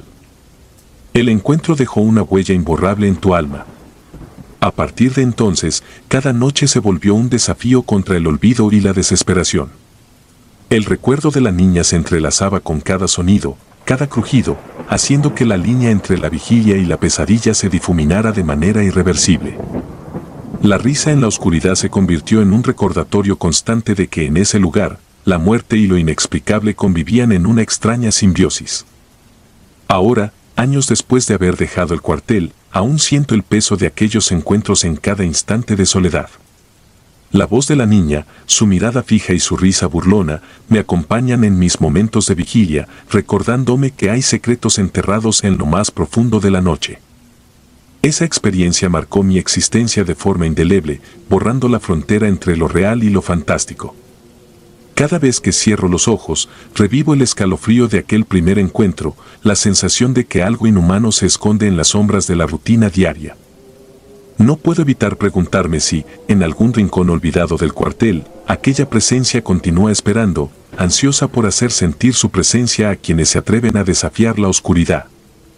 El encuentro dejó una huella imborrable en tu alma. A partir de entonces, cada noche se volvió un desafío contra el olvido y la desesperación. El recuerdo de la niña se entrelazaba con cada sonido, cada crujido, haciendo que la línea entre la vigilia y la pesadilla se difuminara de manera irreversible. La risa en la oscuridad se convirtió en un recordatorio constante de que en ese lugar, la muerte y lo inexplicable convivían en una extraña simbiosis. Ahora, años después de haber dejado el cuartel, aún siento el peso de aquellos encuentros en cada instante de soledad. La voz de la niña, su mirada fija y su risa burlona, me acompañan en mis momentos de vigilia, recordándome que hay secretos enterrados en lo más profundo de la noche. Esa experiencia marcó mi existencia de forma indeleble, borrando la frontera entre lo real y lo fantástico. Cada vez que cierro los ojos, revivo el escalofrío de aquel primer encuentro, la sensación de que algo inhumano se esconde en las sombras de la rutina diaria. No puedo evitar preguntarme si, en algún rincón olvidado del cuartel, aquella presencia continúa esperando, ansiosa por hacer sentir su presencia a quienes se atreven a desafiar la oscuridad.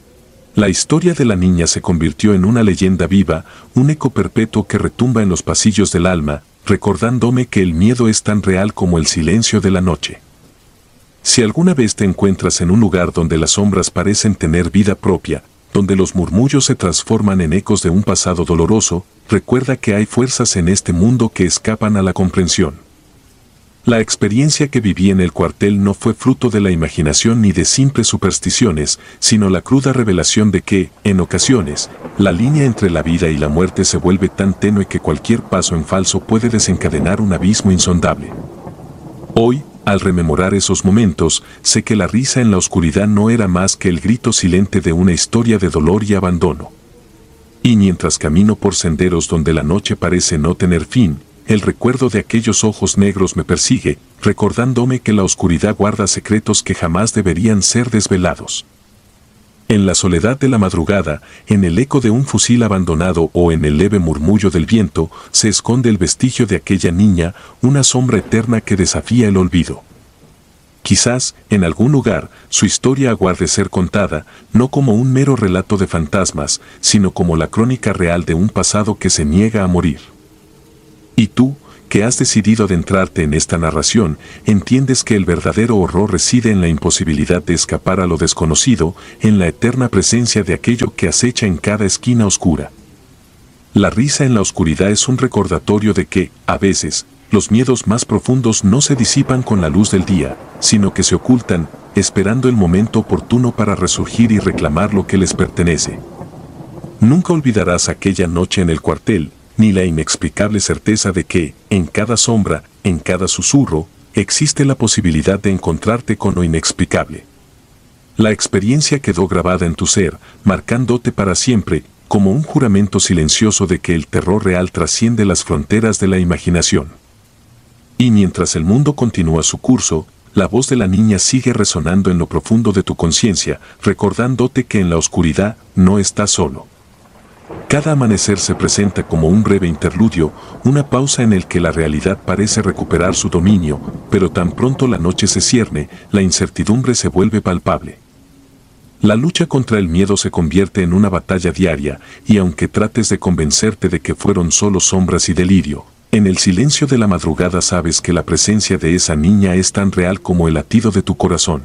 La historia de la niña se convirtió en una leyenda viva, un eco perpetuo que retumba en los pasillos del alma, recordándome que el miedo es tan real como el silencio de la noche. Si alguna vez te encuentras en un lugar donde las sombras parecen tener vida propia, donde los murmullos se transforman en ecos de un pasado doloroso, recuerda que hay fuerzas en este mundo que escapan a la comprensión. La experiencia que viví en el cuartel no fue fruto de la imaginación ni de simples supersticiones, sino la cruda revelación de que, en ocasiones, la línea entre la vida y la muerte se vuelve tan tenue que cualquier paso en falso puede desencadenar un abismo insondable. Hoy, al rememorar esos momentos, sé que la risa en la oscuridad no era más que el grito silente de una historia de dolor y abandono. Y mientras camino por senderos donde la noche parece no tener fin, el recuerdo de aquellos ojos negros me persigue, recordándome que la oscuridad guarda secretos que jamás deberían ser desvelados. En la soledad de la madrugada, en el eco de un fusil abandonado o en el leve murmullo del viento, se esconde el vestigio de aquella niña, una sombra eterna que desafía el olvido. Quizás, en algún lugar, su historia aguarde ser contada, no como un mero relato de fantasmas, sino como la crónica real de un pasado que se niega a morir. Y tú, que has decidido adentrarte en esta narración, entiendes que el verdadero horror reside en la imposibilidad de escapar a lo desconocido, en la eterna presencia de aquello que acecha en cada esquina oscura. La risa en la oscuridad es un recordatorio de que, a veces, los miedos más profundos no se disipan con la luz del día, sino que se ocultan, esperando el momento oportuno para resurgir y reclamar lo que les pertenece. Nunca olvidarás aquella noche en el cuartel, ni la inexplicable certeza de que, en cada sombra, en cada susurro, existe la posibilidad de encontrarte con lo inexplicable. La experiencia quedó grabada en tu ser, marcándote para siempre, como un juramento silencioso de que el terror real trasciende las fronteras de la imaginación. Y mientras el mundo continúa su curso, la voz de la niña sigue resonando en lo profundo de tu conciencia, recordándote que en la oscuridad no estás solo. Cada amanecer se presenta como un breve interludio, una pausa en el que la realidad parece recuperar su dominio, pero tan pronto la noche se cierne, la incertidumbre se vuelve palpable. La lucha contra el miedo se convierte en una batalla diaria, y aunque trates de convencerte de que fueron solo sombras y delirio, en el silencio de la madrugada sabes que la presencia de esa niña es tan real como el latido de tu corazón.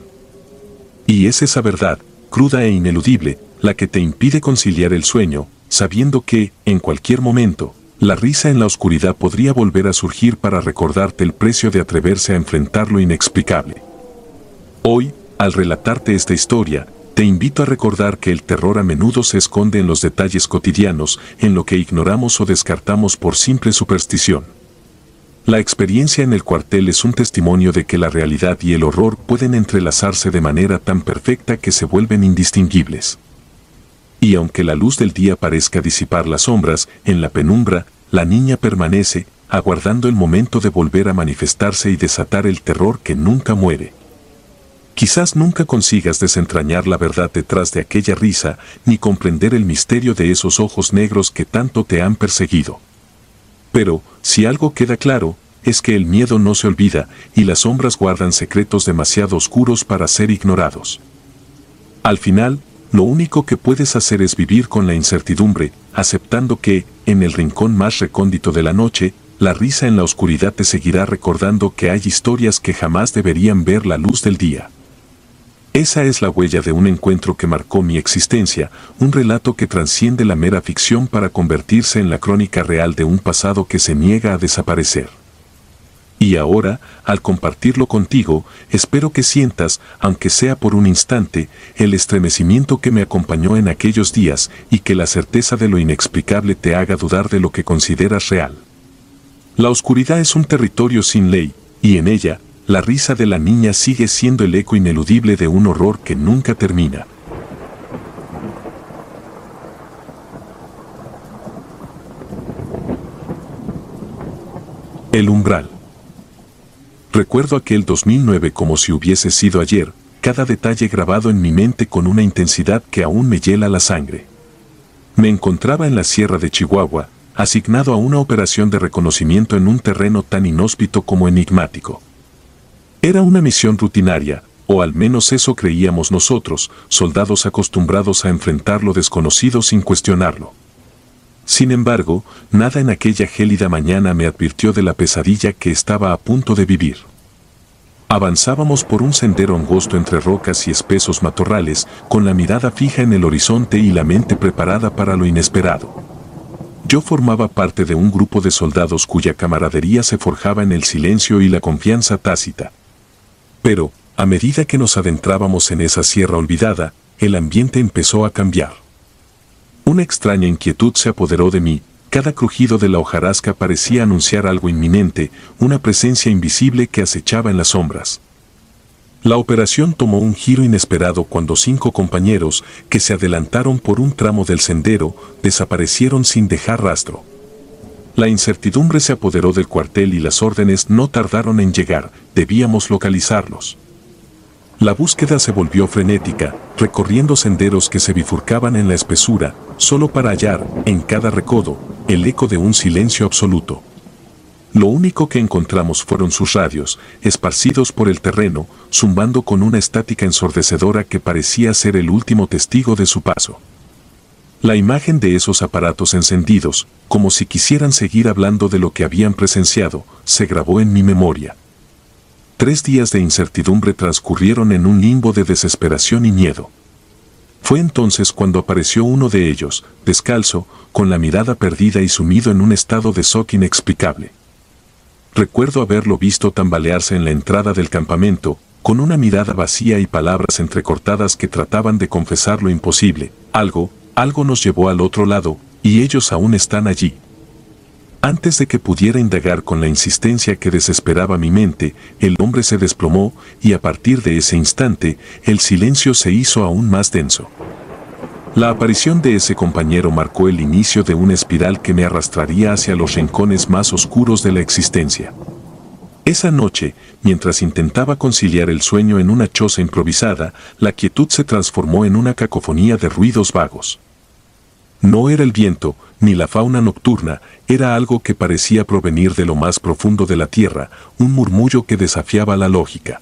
Y es esa verdad, cruda e ineludible, la que te impide conciliar el sueño, sabiendo que, en cualquier momento, la risa en la oscuridad podría volver a surgir para recordarte el precio de atreverse a enfrentar lo inexplicable. Hoy, al relatarte esta historia, te invito a recordar que el terror a menudo se esconde en los detalles cotidianos, en lo que ignoramos o descartamos por simple superstición. La experiencia en el cuartel es un testimonio de que la realidad y el horror pueden entrelazarse de manera tan perfecta que se vuelven indistinguibles. Y aunque la luz del día parezca disipar las sombras, en la penumbra, la niña permanece, aguardando el momento de volver a manifestarse y desatar el terror que nunca muere. Quizás nunca consigas desentrañar la verdad detrás de aquella risa, ni comprender el misterio de esos ojos negros que tanto te han perseguido. Pero, si algo queda claro, es que el miedo no se olvida, y las sombras guardan secretos demasiado oscuros para ser ignorados. Al final, lo único que puedes hacer es vivir con la incertidumbre, aceptando que, en el rincón más recóndito de la noche, la risa en la oscuridad te seguirá recordando que hay historias que jamás deberían ver la luz del día. Esa es la huella de un encuentro que marcó mi existencia, un relato que trasciende la mera ficción para convertirse en la crónica real de un pasado que se niega a desaparecer. Y ahora, al compartirlo contigo, espero que sientas, aunque sea por un instante, el estremecimiento que me acompañó en aquellos días y que la certeza de lo inexplicable te haga dudar de lo que consideras real. La oscuridad es un territorio sin ley, y en ella, la risa de la niña sigue siendo el eco ineludible de un horror que nunca termina. El umbral. Recuerdo aquel 2009 como si hubiese sido ayer, cada detalle grabado en mi mente con una intensidad que aún me hiela la sangre. Me encontraba en la Sierra de Chihuahua, asignado a una operación de reconocimiento en un terreno tan inhóspito como enigmático. Era una misión rutinaria, o al menos eso creíamos nosotros, soldados acostumbrados a enfrentar lo desconocido sin cuestionarlo. Sin embargo, nada en aquella gélida mañana me advirtió de la pesadilla que estaba a punto de vivir. Avanzábamos por un sendero angosto entre rocas y espesos matorrales, con la mirada fija en el horizonte y la mente preparada para lo inesperado. Yo formaba parte de un grupo de soldados cuya camaradería se forjaba en el silencio y la confianza tácita. Pero, a medida que nos adentrábamos en esa sierra olvidada, el ambiente empezó a cambiar. Una extraña inquietud se apoderó de mí, cada crujido de la hojarasca parecía anunciar algo inminente, una presencia invisible que acechaba en las sombras. La operación tomó un giro inesperado cuando 5 compañeros, que se adelantaron por un tramo del sendero, desaparecieron sin dejar rastro. La incertidumbre se apoderó del cuartel y las órdenes no tardaron en llegar, debíamos localizarlos. La búsqueda se volvió frenética, recorriendo senderos que se bifurcaban en la espesura, solo para hallar, en cada recodo, el eco de un silencio absoluto. Lo único que encontramos fueron sus radios, esparcidos por el terreno, zumbando con una estática ensordecedora que parecía ser el último testigo de su paso. La imagen de esos aparatos encendidos, como si quisieran seguir hablando de lo que habían presenciado, se grabó en mi memoria. 3 días de incertidumbre transcurrieron en un limbo de desesperación y miedo. Fue entonces cuando apareció uno de ellos, descalzo, con la mirada perdida y sumido en un estado de shock inexplicable. Recuerdo haberlo visto tambalearse en la entrada del campamento, con una mirada vacía y palabras entrecortadas que trataban de confesar lo imposible. Algo nos llevó al otro lado, y ellos aún están allí. Antes de que pudiera indagar con la insistencia que desesperaba mi mente, el hombre se desplomó, y a partir de ese instante, el silencio se hizo aún más denso. La aparición de ese compañero marcó el inicio de una espiral que me arrastraría hacia los rincones más oscuros de la existencia. Esa noche, mientras intentaba conciliar el sueño en una choza improvisada, la quietud se transformó en una cacofonía de ruidos vagos. No era el viento, ni la fauna nocturna, era algo que parecía provenir de lo más profundo de la tierra, un murmullo que desafiaba la lógica.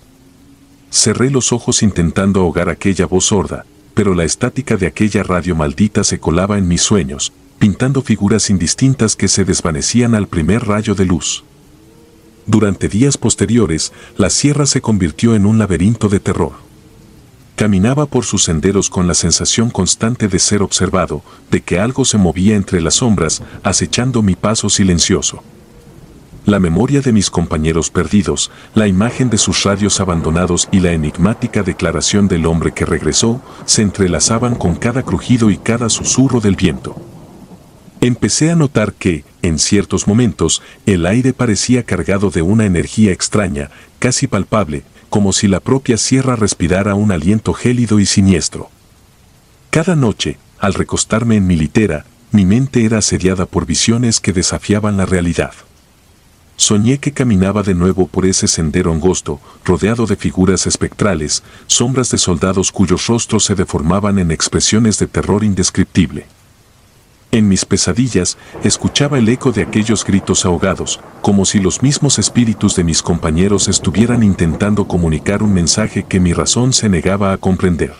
Cerré los ojos intentando ahogar aquella voz sorda, pero la estática de aquella radio maldita se colaba en mis sueños, pintando figuras indistintas que se desvanecían al primer rayo de luz. Durante días posteriores, la sierra se convirtió en un laberinto de terror. Caminaba por sus senderos con la sensación constante de ser observado, de que algo se movía entre las sombras, acechando mi paso silencioso. La memoria de mis compañeros perdidos, la imagen de sus radios abandonados y la enigmática declaración del hombre que regresó, se entrelazaban con cada crujido y cada susurro del viento. Empecé a notar que, en ciertos momentos, el aire parecía cargado de una energía extraña, casi palpable, como si la propia sierra respirara un aliento gélido y siniestro. Cada noche, al recostarme en mi litera, mi mente era asediada por visiones que desafiaban la realidad. Soñé que caminaba de nuevo por ese sendero angosto, rodeado de figuras espectrales, sombras de soldados cuyos rostros se deformaban en expresiones de terror indescriptible. En mis pesadillas, escuchaba el eco de aquellos gritos ahogados, como si los mismos espíritus de mis compañeros estuvieran intentando comunicar un mensaje que mi razón se negaba a comprender.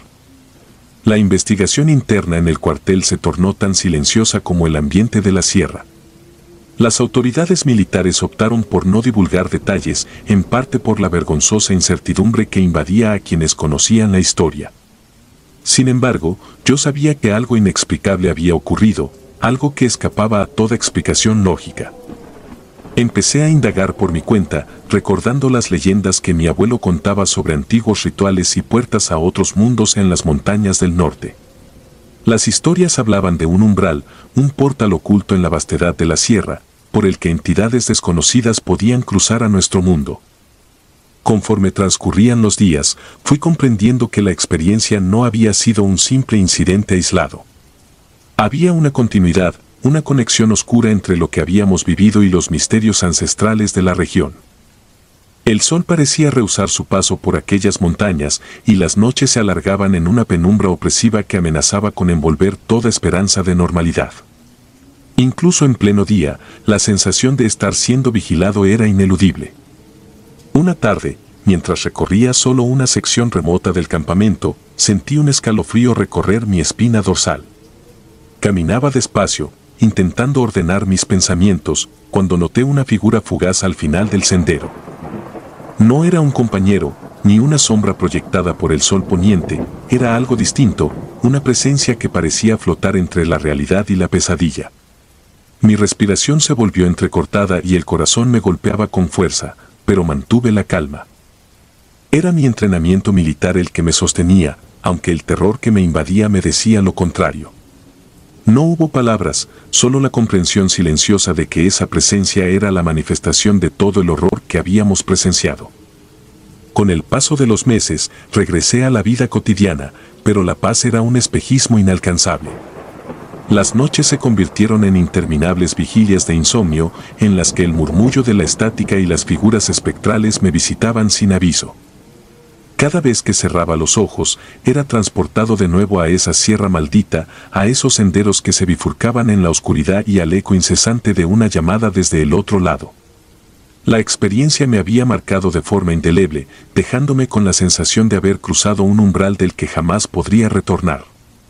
La investigación interna en el cuartel se tornó tan silenciosa como el ambiente de la sierra. Las autoridades militares optaron por no divulgar detalles, en parte por la vergonzosa incertidumbre que invadía a quienes conocían la historia. Sin embargo, yo sabía que algo inexplicable había ocurrido, algo que escapaba a toda explicación lógica. Empecé a indagar por mi cuenta, recordando las leyendas que mi abuelo contaba sobre antiguos rituales y puertas a otros mundos en las montañas del norte. Las historias hablaban de un umbral, un portal oculto en la vastedad de la sierra, por el que entidades desconocidas podían cruzar a nuestro mundo. Conforme transcurrían los días, fui comprendiendo que la experiencia no había sido un simple incidente aislado. Había una continuidad, una conexión oscura entre lo que habíamos vivido y los misterios ancestrales de la región. El sol parecía rehusar su paso por aquellas montañas y las noches se alargaban en una penumbra opresiva que amenazaba con envolver toda esperanza de normalidad. Incluso en pleno día, la sensación de estar siendo vigilado era ineludible. Una tarde, mientras recorría solo una sección remota del campamento, sentí un escalofrío recorrer mi espina dorsal. Caminaba despacio, intentando ordenar mis pensamientos, cuando noté una figura fugaz al final del sendero. No era un compañero, ni una sombra proyectada por el sol poniente, era algo distinto, una presencia que parecía flotar entre la realidad y la pesadilla. Mi respiración se volvió entrecortada y el corazón me golpeaba con fuerza, pero mantuve la calma. Era mi entrenamiento militar el que me sostenía, aunque el terror que me invadía me decía lo contrario. No hubo palabras, solo la comprensión silenciosa de que esa presencia era la manifestación de todo el horror que habíamos presenciado. Con el paso de los meses, regresé a la vida cotidiana, pero la paz era un espejismo inalcanzable. Las noches se convirtieron en interminables vigilias de insomnio, en las que el murmullo de la estática y las figuras espectrales me visitaban sin aviso. Cada vez que cerraba los ojos, era transportado de nuevo a esa sierra maldita, a esos senderos que se bifurcaban en la oscuridad y al eco incesante de una llamada desde el otro lado. La experiencia me había marcado de forma indeleble, dejándome con la sensación de haber cruzado un umbral del que jamás podría retornar.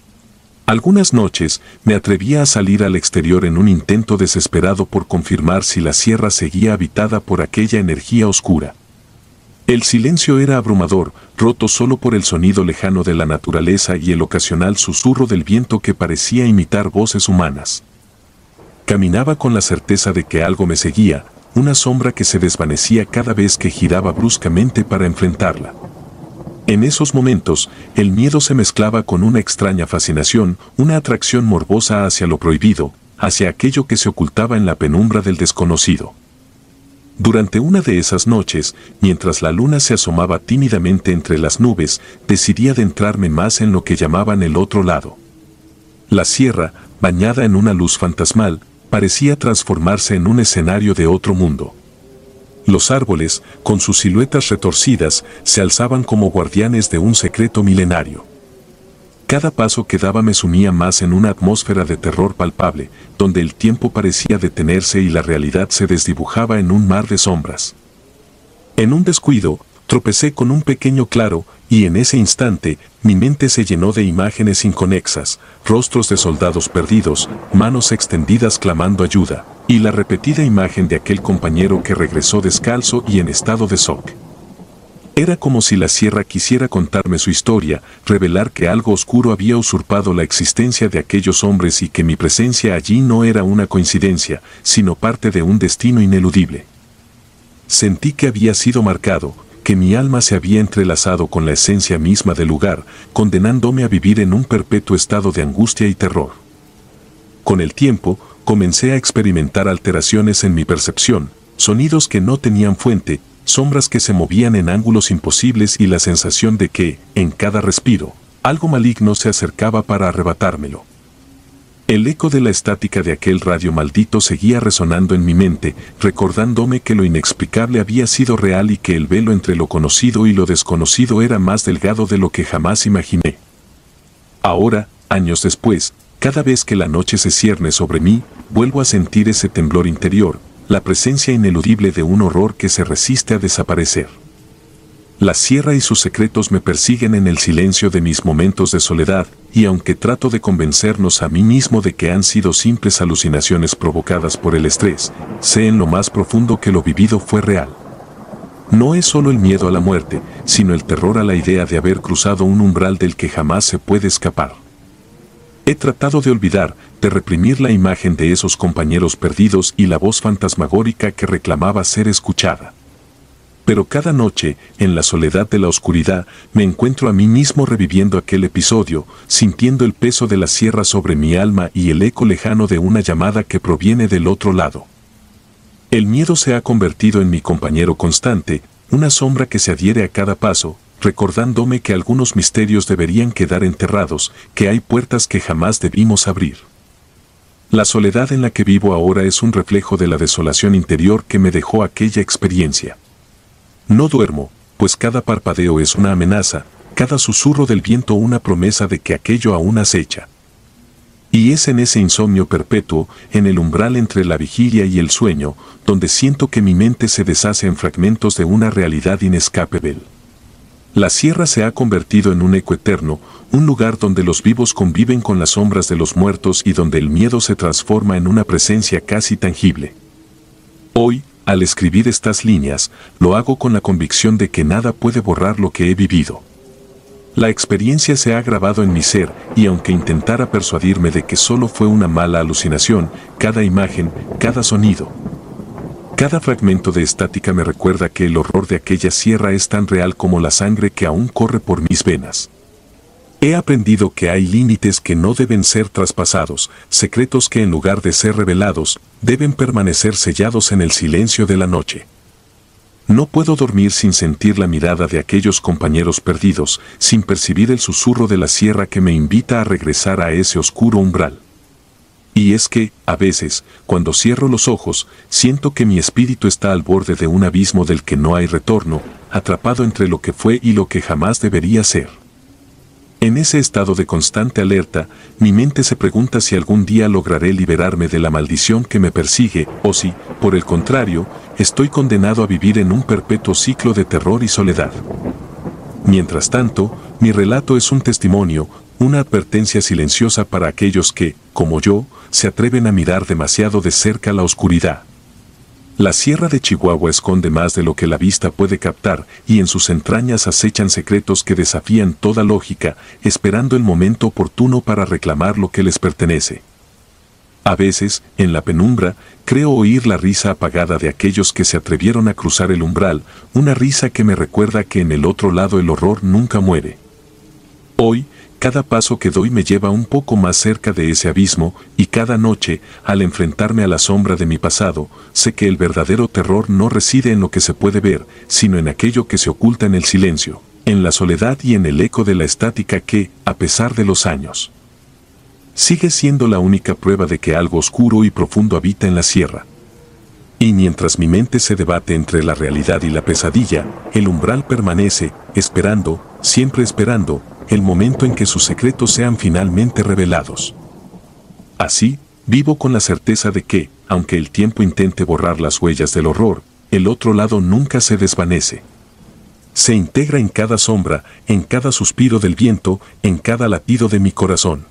Algunas noches me atrevía a salir al exterior en un intento desesperado por confirmar si la sierra seguía habitada por aquella energía oscura. El silencio era abrumador, roto solo por el sonido lejano de la naturaleza y el ocasional susurro del viento que parecía imitar voces humanas. Caminaba con la certeza de que algo me seguía, una sombra que se desvanecía cada vez que giraba bruscamente para enfrentarla. En esos momentos, el miedo se mezclaba con una extraña fascinación, una atracción morbosa hacia lo prohibido, hacia aquello que se ocultaba en la penumbra del desconocido. Durante una de esas noches, mientras la luna se asomaba tímidamente entre las nubes, decidí adentrarme más en lo que llamaban el otro lado. La sierra, bañada en una luz fantasmal, parecía transformarse en un escenario de otro mundo. Los árboles, con sus siluetas retorcidas, se alzaban como guardianes de un secreto milenario. Cada paso que daba me sumía más en una atmósfera de terror palpable, donde el tiempo parecía detenerse y la realidad se desdibujaba en un mar de sombras. En un descuido, tropecé con un pequeño claro, y en ese instante, mi mente se llenó de imágenes inconexas, rostros de soldados perdidos, manos extendidas clamando ayuda, y la repetida imagen de aquel compañero que regresó descalzo y en estado de shock. Era como si la sierra quisiera contarme su historia, revelar que algo oscuro había usurpado la existencia de aquellos hombres y que mi presencia allí no era una coincidencia, sino parte de un destino ineludible. Sentí que había sido marcado, que mi alma se había entrelazado con la esencia misma del lugar, condenándome a vivir en un perpetuo estado de angustia y terror. Con el tiempo, comencé a experimentar alteraciones en mi percepción, sonidos que no tenían fuente, sombras que se movían en ángulos imposibles y la sensación de que, en cada respiro, algo maligno se acercaba para arrebatármelo. El eco de la estática de aquel radio maldito seguía resonando en mi mente, recordándome que lo inexplicable había sido real y que el velo entre lo conocido y lo desconocido era más delgado de lo que jamás imaginé. Ahora, años después, cada vez que la noche se cierne sobre mí, vuelvo a sentir ese temblor interior, la presencia ineludible de un horror que se resiste a desaparecer. La sierra y sus secretos me persiguen en el silencio de mis momentos de soledad, y aunque trato de convencernos a mí mismo de que han sido simples alucinaciones provocadas por el estrés, sé en lo más profundo que lo vivido fue real. No es solo el miedo a la muerte, sino el terror a la idea de haber cruzado un umbral del que jamás se puede escapar. He tratado de olvidar, de reprimir la imagen de esos compañeros perdidos y la voz fantasmagórica que reclamaba ser escuchada. Pero cada noche, en la soledad de la oscuridad, me encuentro a mí mismo reviviendo aquel episodio, sintiendo el peso de la sierra sobre mi alma y el eco lejano de una llamada que proviene del otro lado. El miedo se ha convertido en mi compañero constante, una sombra que se adhiere a cada paso, recordándome que algunos misterios deberían quedar enterrados, que hay puertas que jamás debimos abrir. La soledad en la que vivo ahora es un reflejo de la desolación interior que me dejó aquella experiencia. No duermo, pues cada parpadeo es una amenaza, cada susurro del viento una promesa de que aquello aún acecha. Y es en ese insomnio perpetuo, en el umbral entre la vigilia y el sueño, donde siento que mi mente se deshace en fragmentos de una realidad inescapable. La sierra se ha convertido en un eco eterno, un lugar donde los vivos conviven con las sombras de los muertos y donde el miedo se transforma en una presencia casi tangible. Hoy, al escribir estas líneas, lo hago con la convicción de que nada puede borrar lo que he vivido. La experiencia se ha grabado en mi ser, y aunque intentara persuadirme de que solo fue una mala alucinación, cada imagen, cada sonido, cada fragmento de estática me recuerda que el horror de aquella sierra es tan real como la sangre que aún corre por mis venas. He aprendido que hay límites que no deben ser traspasados, secretos que en lugar de ser revelados, deben permanecer sellados en el silencio de la noche. No puedo dormir sin sentir la mirada de aquellos compañeros perdidos, sin percibir el susurro de la sierra que me invita a regresar a ese oscuro umbral. Y es que, a veces, cuando cierro los ojos, siento que mi espíritu está al borde de un abismo del que no hay retorno, atrapado entre lo que fue y lo que jamás debería ser. En ese estado de constante alerta, mi mente se pregunta si algún día lograré liberarme de la maldición que me persigue, o si, por el contrario, estoy condenado a vivir en un perpetuo ciclo de terror y soledad. Mientras tanto, mi relato es un testimonio, una advertencia silenciosa para aquellos que, como yo, se atreven a mirar demasiado de cerca la oscuridad. La sierra de Chihuahua esconde más de lo que la vista puede captar, y en sus entrañas acechan secretos que desafían toda lógica, esperando el momento oportuno para reclamar lo que les pertenece. A veces, en la penumbra, creo oír la risa apagada de aquellos que se atrevieron a cruzar el umbral, una risa que me recuerda que en el otro lado el horror nunca muere. Hoy, cada paso que doy me lleva un poco más cerca de ese abismo, y cada noche, al enfrentarme a la sombra de mi pasado, sé que el verdadero terror no reside en lo que se puede ver, sino en aquello que se oculta en el silencio, en la soledad y en el eco de la estática que, a pesar de los años, sigue siendo la única prueba de que algo oscuro y profundo habita en la sierra. Y mientras mi mente se debate entre la realidad y la pesadilla, el umbral permanece, esperando, siempre esperando, el momento en que sus secretos sean finalmente revelados. Así, vivo con la certeza de que, aunque el tiempo intente borrar las huellas del horror, el otro lado nunca se desvanece. Se integra en cada sombra, en cada suspiro del viento, en cada latido de mi corazón.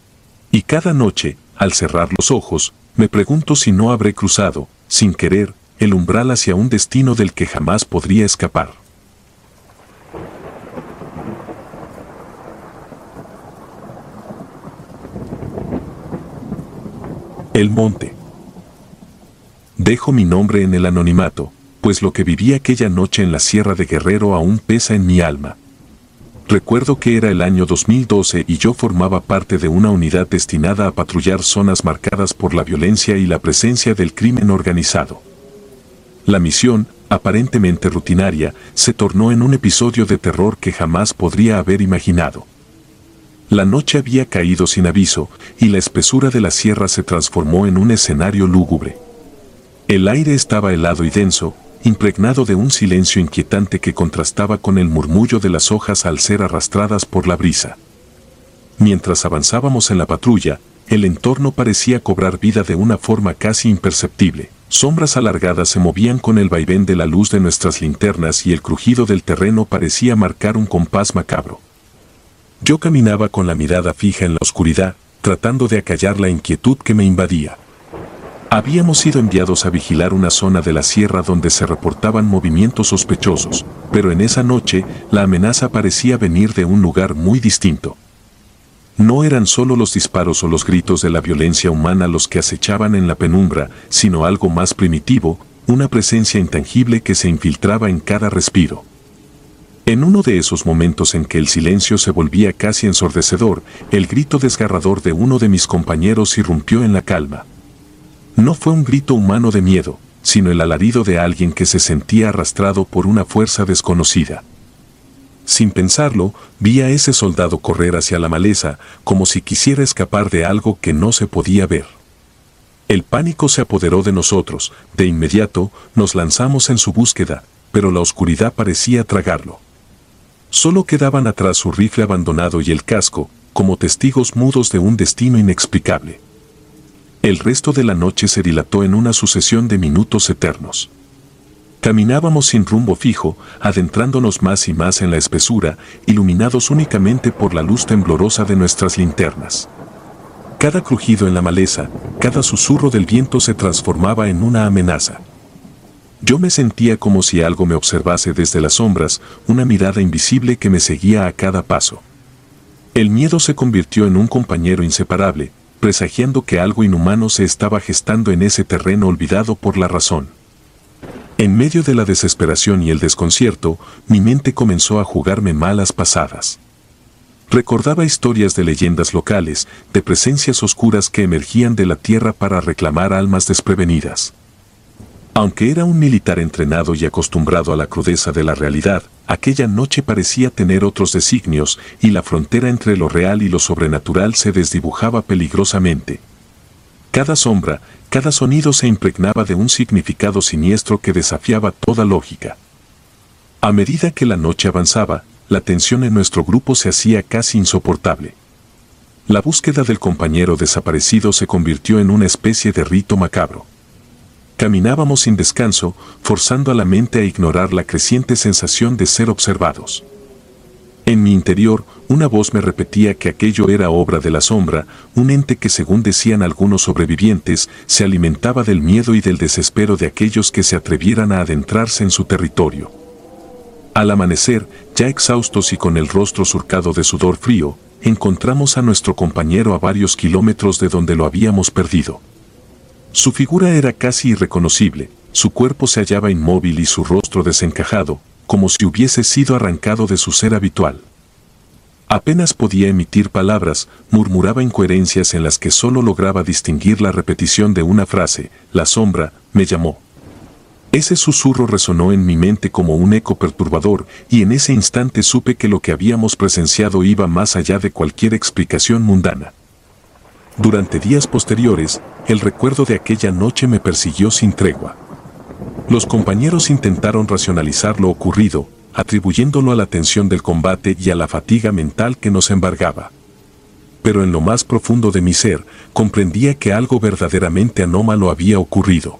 Y cada noche, al cerrar los ojos, me pregunto si no habré cruzado, sin querer, el umbral hacia un destino del que jamás podría escapar. El monte. Dejo mi nombre en el anonimato, pues lo que viví aquella noche en la Sierra de Guerrero aún pesa en mi alma. Recuerdo que era el año 2012 y yo formaba parte de una unidad destinada a patrullar zonas marcadas por la violencia y la presencia del crimen organizado. La misión, aparentemente rutinaria, se tornó en un episodio de terror que jamás podría haber imaginado. La noche había caído sin aviso y la espesura de la sierra se transformó en un escenario lúgubre. El aire estaba helado y denso, impregnado de un silencio inquietante que contrastaba con el murmullo de las hojas al ser arrastradas por la brisa. Mientras avanzábamos en la patrulla, el entorno parecía cobrar vida de una forma casi imperceptible. Sombras alargadas se movían con el vaivén de la luz de nuestras linternas y el crujido del terreno parecía marcar un compás macabro. Yo caminaba con la mirada fija en la oscuridad, tratando de acallar la inquietud que me invadía. Habíamos sido enviados a vigilar una zona de la sierra donde se reportaban movimientos sospechosos, pero en esa noche la amenaza parecía venir de un lugar muy distinto. No eran solo los disparos o los gritos de la violencia humana los que acechaban en la penumbra, sino algo más primitivo, una presencia intangible que se infiltraba en cada respiro. En uno de esos momentos en que el silencio se volvía casi ensordecedor, el grito desgarrador de uno de mis compañeros irrumpió en la calma. No fue un grito humano de miedo, sino el alarido de alguien que se sentía arrastrado por una fuerza desconocida. Sin pensarlo, vi a ese soldado correr hacia la maleza, como si quisiera escapar de algo que no se podía ver. El pánico se apoderó de nosotros, de inmediato nos lanzamos en su búsqueda, pero la oscuridad parecía tragarlo. Solo quedaban atrás su rifle abandonado y el casco, como testigos mudos de un destino inexplicable. El resto de la noche se dilató en una sucesión de minutos eternos. Caminábamos sin rumbo fijo, adentrándonos más y más en la espesura, iluminados únicamente por la luz temblorosa de nuestras linternas. Cada crujido en la maleza, cada susurro del viento se transformaba en una amenaza. Yo me sentía como si algo me observase desde las sombras, una mirada invisible que me seguía a cada paso. El miedo se convirtió en un compañero inseparable, presagiando que algo inhumano se estaba gestando en ese terreno olvidado por la razón. En medio de la desesperación y el desconcierto, mi mente comenzó a jugarme malas pasadas. Recordaba historias de leyendas locales, de presencias oscuras que emergían de la tierra para reclamar almas desprevenidas. Aunque era un militar entrenado y acostumbrado a la crudeza de la realidad, aquella noche parecía tener otros designios y la frontera entre lo real y lo sobrenatural se desdibujaba peligrosamente. Cada sombra, cada sonido se impregnaba de un significado siniestro que desafiaba toda lógica. A medida que la noche avanzaba, la tensión en nuestro grupo se hacía casi insoportable. La búsqueda del compañero desaparecido se convirtió en una especie de rito macabro. Caminábamos sin descanso, forzando a la mente a ignorar la creciente sensación de ser observados. En mi interior, una voz me repetía que aquello era obra de la sombra, un ente que, según decían algunos sobrevivientes, se alimentaba del miedo y del desespero de aquellos que se atrevieran a adentrarse en su territorio. Al amanecer, ya exhaustos y con el rostro surcado de sudor frío, encontramos a nuestro compañero a varios kilómetros de donde lo habíamos perdido. Su figura era casi irreconocible, su cuerpo se hallaba inmóvil y su rostro desencajado, como si hubiese sido arrancado de su ser habitual. Apenas podía emitir palabras, murmuraba incoherencias en las que solo lograba distinguir la repetición de una frase: la sombra me llamó. Ese susurro resonó en mi mente como un eco perturbador, y en ese instante supe que lo que habíamos presenciado iba más allá de cualquier explicación mundana. Durante días posteriores, el recuerdo de aquella noche me persiguió sin tregua. Los compañeros intentaron racionalizar lo ocurrido, atribuyéndolo a la tensión del combate y a la fatiga mental que nos embargaba. Pero en lo más profundo de mi ser, comprendía que algo verdaderamente anómalo había ocurrido.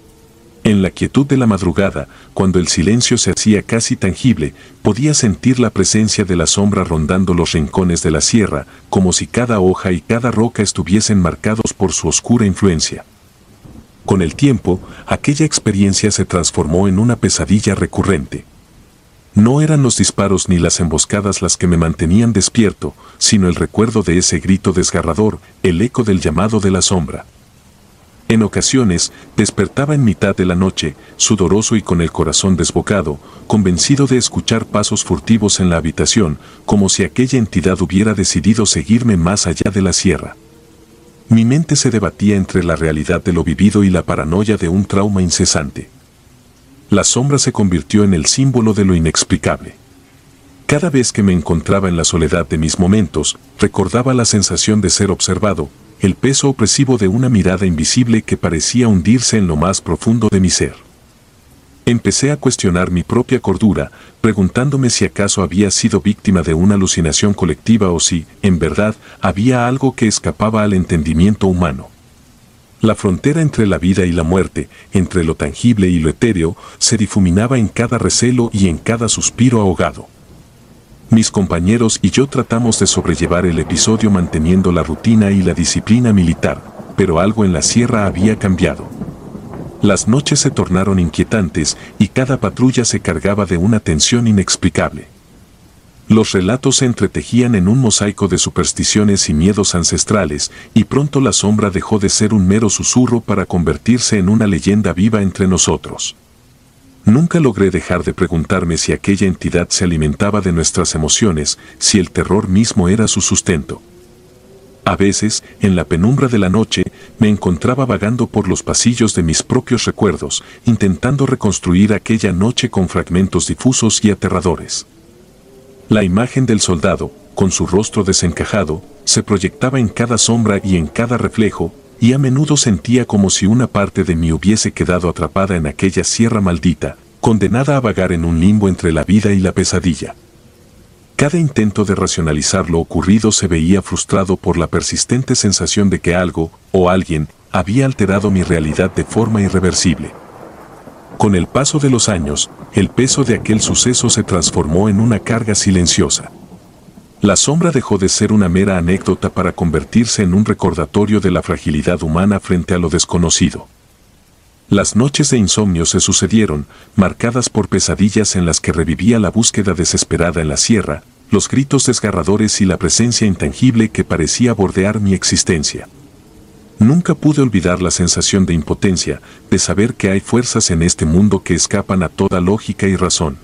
En la quietud de la madrugada, cuando el silencio se hacía casi tangible, podía sentir la presencia de la sombra rondando los rincones de la sierra, como si cada hoja y cada roca estuviesen marcados por su oscura influencia. Con el tiempo, aquella experiencia se transformó en una pesadilla recurrente. No eran los disparos ni las emboscadas las que me mantenían despierto, sino el recuerdo de ese grito desgarrador, el eco del llamado de la sombra. En ocasiones, despertaba en mitad de la noche, sudoroso y con el corazón desbocado, convencido de escuchar pasos furtivos en la habitación, como si aquella entidad hubiera decidido seguirme más allá de la sierra. Mi mente se debatía entre la realidad de lo vivido y la paranoia de un trauma incesante. La sombra se convirtió en el símbolo de lo inexplicable. Cada vez que me encontraba en la soledad de mis momentos, recordaba la sensación de ser observado, el peso opresivo de una mirada invisible que parecía hundirse en lo más profundo de mi ser. Empecé a cuestionar mi propia cordura, preguntándome si acaso había sido víctima de una alucinación colectiva o si, en verdad, había algo que escapaba al entendimiento humano. La frontera entre la vida y la muerte, entre lo tangible y lo etéreo, se difuminaba en cada recelo y en cada suspiro ahogado. Mis compañeros y yo tratamos de sobrellevar el episodio manteniendo la rutina y la disciplina militar, pero algo en la sierra había cambiado. Las noches se tornaron inquietantes y cada patrulla se cargaba de una tensión inexplicable. Los relatos se entretejían en un mosaico de supersticiones y miedos ancestrales, y pronto la sombra dejó de ser un mero susurro para convertirse en una leyenda viva entre nosotros. Nunca logré dejar de preguntarme si aquella entidad se alimentaba de nuestras emociones, si el terror mismo era su sustento. A veces, en la penumbra de la noche, me encontraba vagando por los pasillos de mis propios recuerdos, intentando reconstruir aquella noche con fragmentos difusos y aterradores. La imagen del soldado, con su rostro desencajado, se proyectaba en cada sombra y en cada reflejo, y a menudo sentía como si una parte de mí hubiese quedado atrapada en aquella sierra maldita, condenada a vagar en un limbo entre la vida y la pesadilla. Cada intento de racionalizar lo ocurrido se veía frustrado por la persistente sensación de que algo, o alguien, había alterado mi realidad de forma irreversible. Con el paso de los años, el peso de aquel suceso se transformó en una carga silenciosa. La sombra dejó de ser una mera anécdota para convertirse en un recordatorio de la fragilidad humana frente a lo desconocido. Las noches de insomnio se sucedieron, marcadas por pesadillas en las que revivía la búsqueda desesperada en la sierra, los gritos desgarradores y la presencia intangible que parecía bordear mi existencia. Nunca pude olvidar la sensación de impotencia, de saber que hay fuerzas en este mundo que escapan a toda lógica y razón.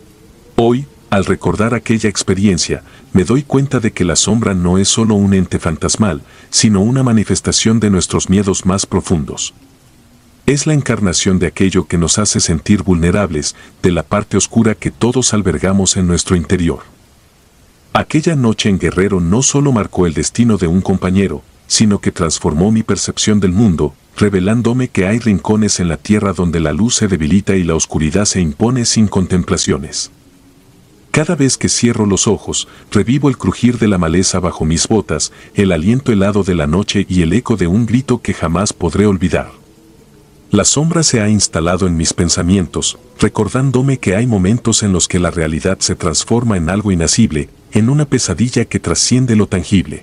Hoy, al recordar aquella experiencia, me doy cuenta de que la sombra no es solo un ente fantasmal, sino una manifestación de nuestros miedos más profundos. Es la encarnación de aquello que nos hace sentir vulnerables, de la parte oscura que todos albergamos en nuestro interior. Aquella noche en Guerrero no solo marcó el destino de un compañero, sino que transformó mi percepción del mundo, revelándome que hay rincones en la tierra donde la luz se debilita y la oscuridad se impone sin contemplaciones. Cada vez que cierro los ojos, revivo el crujir de la maleza bajo mis botas, el aliento helado de la noche y el eco de un grito que jamás podré olvidar. La sombra se ha instalado en mis pensamientos, recordándome que hay momentos en los que la realidad se transforma en algo inacible, en una pesadilla que trasciende lo tangible.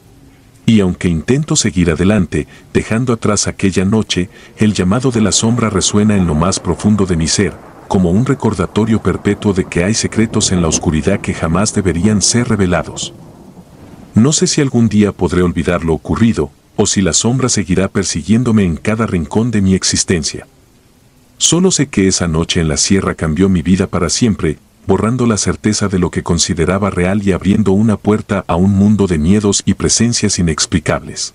Y aunque intento seguir adelante, dejando atrás aquella noche, el llamado de la sombra resuena en lo más profundo de mi ser, como un recordatorio perpetuo de que hay secretos en la oscuridad que jamás deberían ser revelados. No sé si algún día podré olvidar lo ocurrido, o si la sombra seguirá persiguiéndome en cada rincón de mi existencia. Solo sé que esa noche en la sierra cambió mi vida para siempre, borrando la certeza de lo que consideraba real y abriendo una puerta a un mundo de miedos y presencias inexplicables.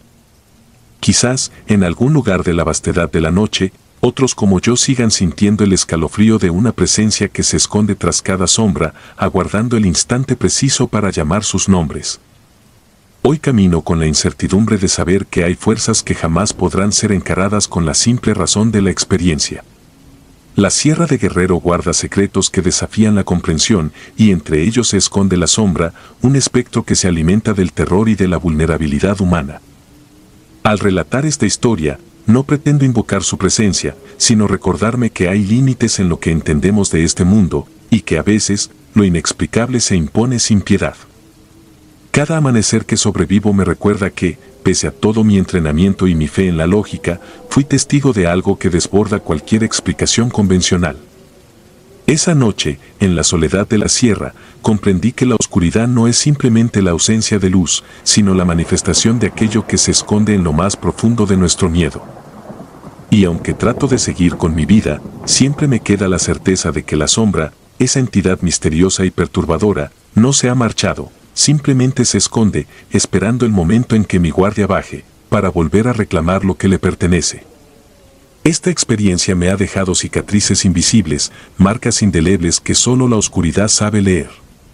Quizás, en algún lugar de la vastedad de la noche, otros como yo sigan sintiendo el escalofrío de una presencia que se esconde tras cada sombra, aguardando el instante preciso para llamar sus nombres. Hoy camino con la incertidumbre de saber que hay fuerzas que jamás podrán ser encaradas con la simple razón de la experiencia. La Sierra de Guerrero guarda secretos que desafían la comprensión, y entre ellos se esconde la sombra, un espectro que se alimenta del terror y de la vulnerabilidad humana. Al relatar esta historia, no pretendo invocar su presencia, sino recordarme que hay límites en lo que entendemos de este mundo, y que a veces, lo inexplicable se impone sin piedad. Cada amanecer que sobrevivo me recuerda que, pese a todo mi entrenamiento y mi fe en la lógica, fui testigo de algo que desborda cualquier explicación convencional. Esa noche, en la soledad de la sierra, comprendí que la oscuridad no es simplemente la ausencia de luz, sino la manifestación de aquello que se esconde en lo más profundo de nuestro miedo. Y aunque trato de seguir con mi vida, siempre me queda la certeza de que la sombra, esa entidad misteriosa y perturbadora, no se ha marchado, simplemente se esconde, esperando el momento en que mi guardia baje, para volver a reclamar lo que le pertenece. Esta experiencia me ha dejado cicatrices invisibles, marcas indelebles que solo la oscuridad sabe leer.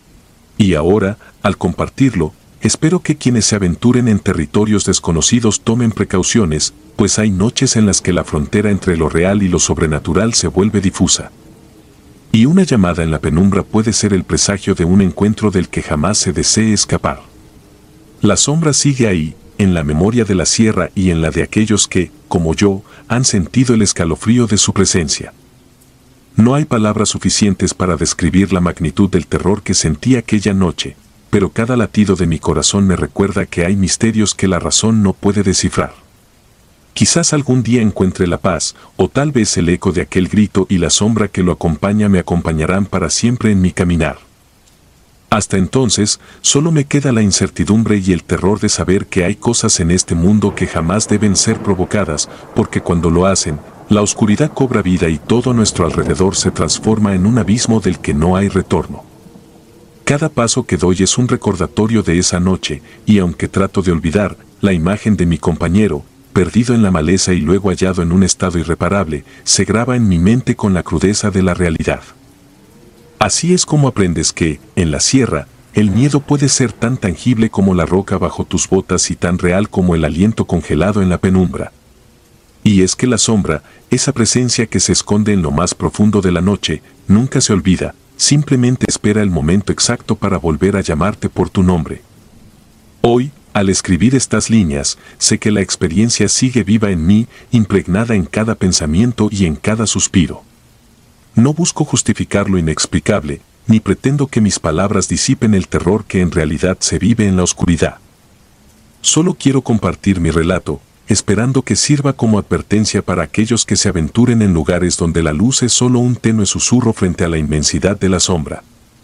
Y ahora, al compartirlo, espero que quienes se aventuren en territorios desconocidos tomen precauciones, pues hay noches en las que la frontera entre lo real y lo sobrenatural se vuelve difusa. Y una llamada en la penumbra puede ser el presagio de un encuentro del que jamás se desee escapar. La sombra sigue ahí, en la memoria de la sierra y en la de aquellos que, como yo, han sentido el escalofrío de su presencia. No hay palabras suficientes para describir la magnitud del terror que sentí aquella noche, pero cada latido de mi corazón me recuerda que hay misterios que la razón no puede descifrar. Quizás algún día encuentre la paz, o tal vez el eco de aquel grito y la sombra que lo acompaña me acompañarán para siempre en mi caminar. Hasta entonces, solo me queda la incertidumbre y el terror de saber que hay cosas en este mundo que jamás deben ser provocadas, porque cuando lo hacen, la oscuridad cobra vida y todo a nuestro alrededor se transforma en un abismo del que no hay retorno. Cada paso que doy es un recordatorio de esa noche, y aunque trato de olvidar, la imagen de mi compañero, perdido en la maleza y luego hallado en un estado irreparable, se graba en mi mente con la crudeza de la realidad. Así es como aprendes que, en la sierra, el miedo puede ser tan tangible como la roca bajo tus botas y tan real como el aliento congelado en la penumbra. Y es que la sombra, esa presencia que se esconde en lo más profundo de la noche, nunca se olvida, simplemente espera el momento exacto para volver a llamarte por tu nombre. Hoy, al escribir estas líneas, sé que la experiencia sigue viva en mí, impregnada en cada pensamiento y en cada suspiro. No busco justificar lo inexplicable, ni pretendo que mis palabras disipen el terror que en realidad se vive en la oscuridad. Solo quiero compartir mi relato, esperando que sirva como advertencia para aquellos que se aventuren en lugares donde la luz es solo un tenue susurro frente a la inmensidad de la sombra.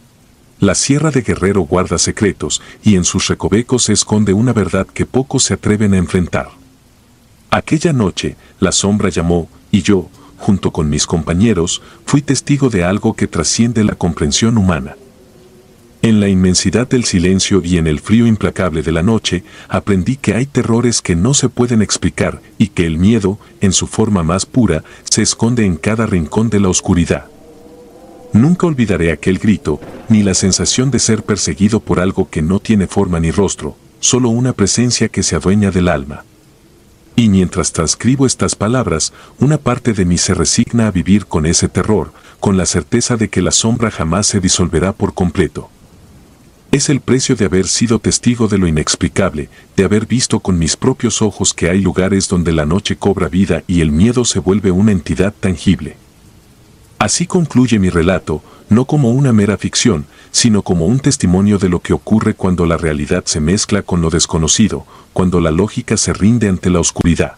La Sierra de Guerrero guarda secretos, y en sus recovecos se esconde una verdad que pocos se atreven a enfrentar. Aquella noche, la sombra llamó, y yo, junto con mis compañeros, fui testigo de algo que trasciende la comprensión humana. En la inmensidad del silencio y en el frío implacable de la noche, aprendí que hay terrores que no se pueden explicar y que el miedo, en su forma más pura, se esconde en cada rincón de la oscuridad. Nunca olvidaré aquel grito, ni la sensación de ser perseguido por algo que no tiene forma ni rostro, solo una presencia que se adueña del alma. Y mientras transcribo estas palabras, una parte de mí se resigna a vivir con ese terror, con la certeza de que la sombra jamás se disolverá por completo. Es el precio de haber sido testigo de lo inexplicable, de haber visto con mis propios ojos que hay lugares donde la noche cobra vida y el miedo se vuelve una entidad tangible. Así concluye mi relato, no como una mera ficción, sino como un testimonio de lo que ocurre cuando la realidad se mezcla con lo desconocido, cuando la lógica se rinde ante la oscuridad.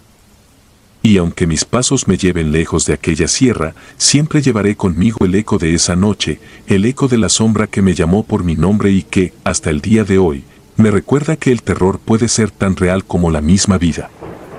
Y aunque mis pasos me lleven lejos de aquella sierra, siempre llevaré conmigo el eco de esa noche, el eco de la sombra que me llamó por mi nombre y que, hasta el día de hoy, me recuerda que el terror puede ser tan real como la misma vida.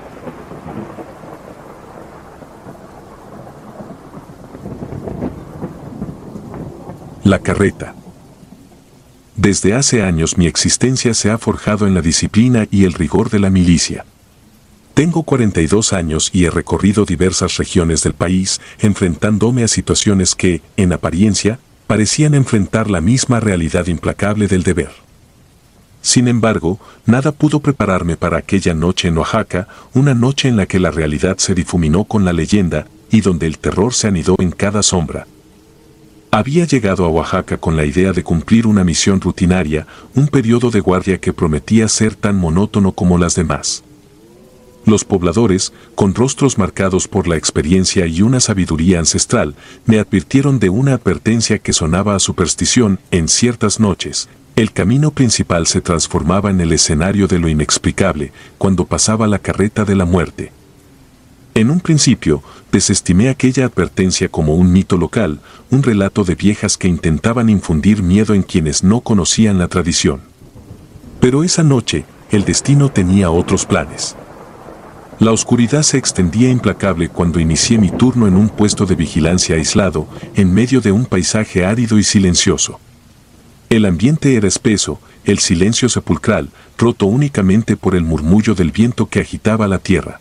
La carreta. Desde hace años mi existencia se ha forjado en la disciplina y el rigor de la milicia. Tengo 42 años y he recorrido diversas regiones del país, enfrentándome a situaciones que, en apariencia, parecían enfrentar la misma realidad implacable del deber. Sin embargo, nada pudo prepararme para aquella noche en Oaxaca, una noche en la que la realidad se difuminó con la leyenda y donde el terror se anidó en cada sombra. Había llegado a Oaxaca con la idea de cumplir una misión rutinaria, un periodo de guardia que prometía ser tan monótono como las demás. Los pobladores, con rostros marcados por la experiencia y una sabiduría ancestral, me advirtieron de una advertencia que sonaba a superstición. En ciertas noches, el camino principal se transformaba en el escenario de lo inexplicable, cuando pasaba la carreta de la muerte. En un principio, desestimé aquella advertencia como un mito local, un relato de viejas que intentaban infundir miedo en quienes no conocían la tradición. Pero esa noche, el destino tenía otros planes. La oscuridad se extendía implacable cuando inicié mi turno en un puesto de vigilancia aislado, en medio de un paisaje árido y silencioso. El ambiente era espeso, el silencio sepulcral, roto únicamente por el murmullo del viento que agitaba la tierra.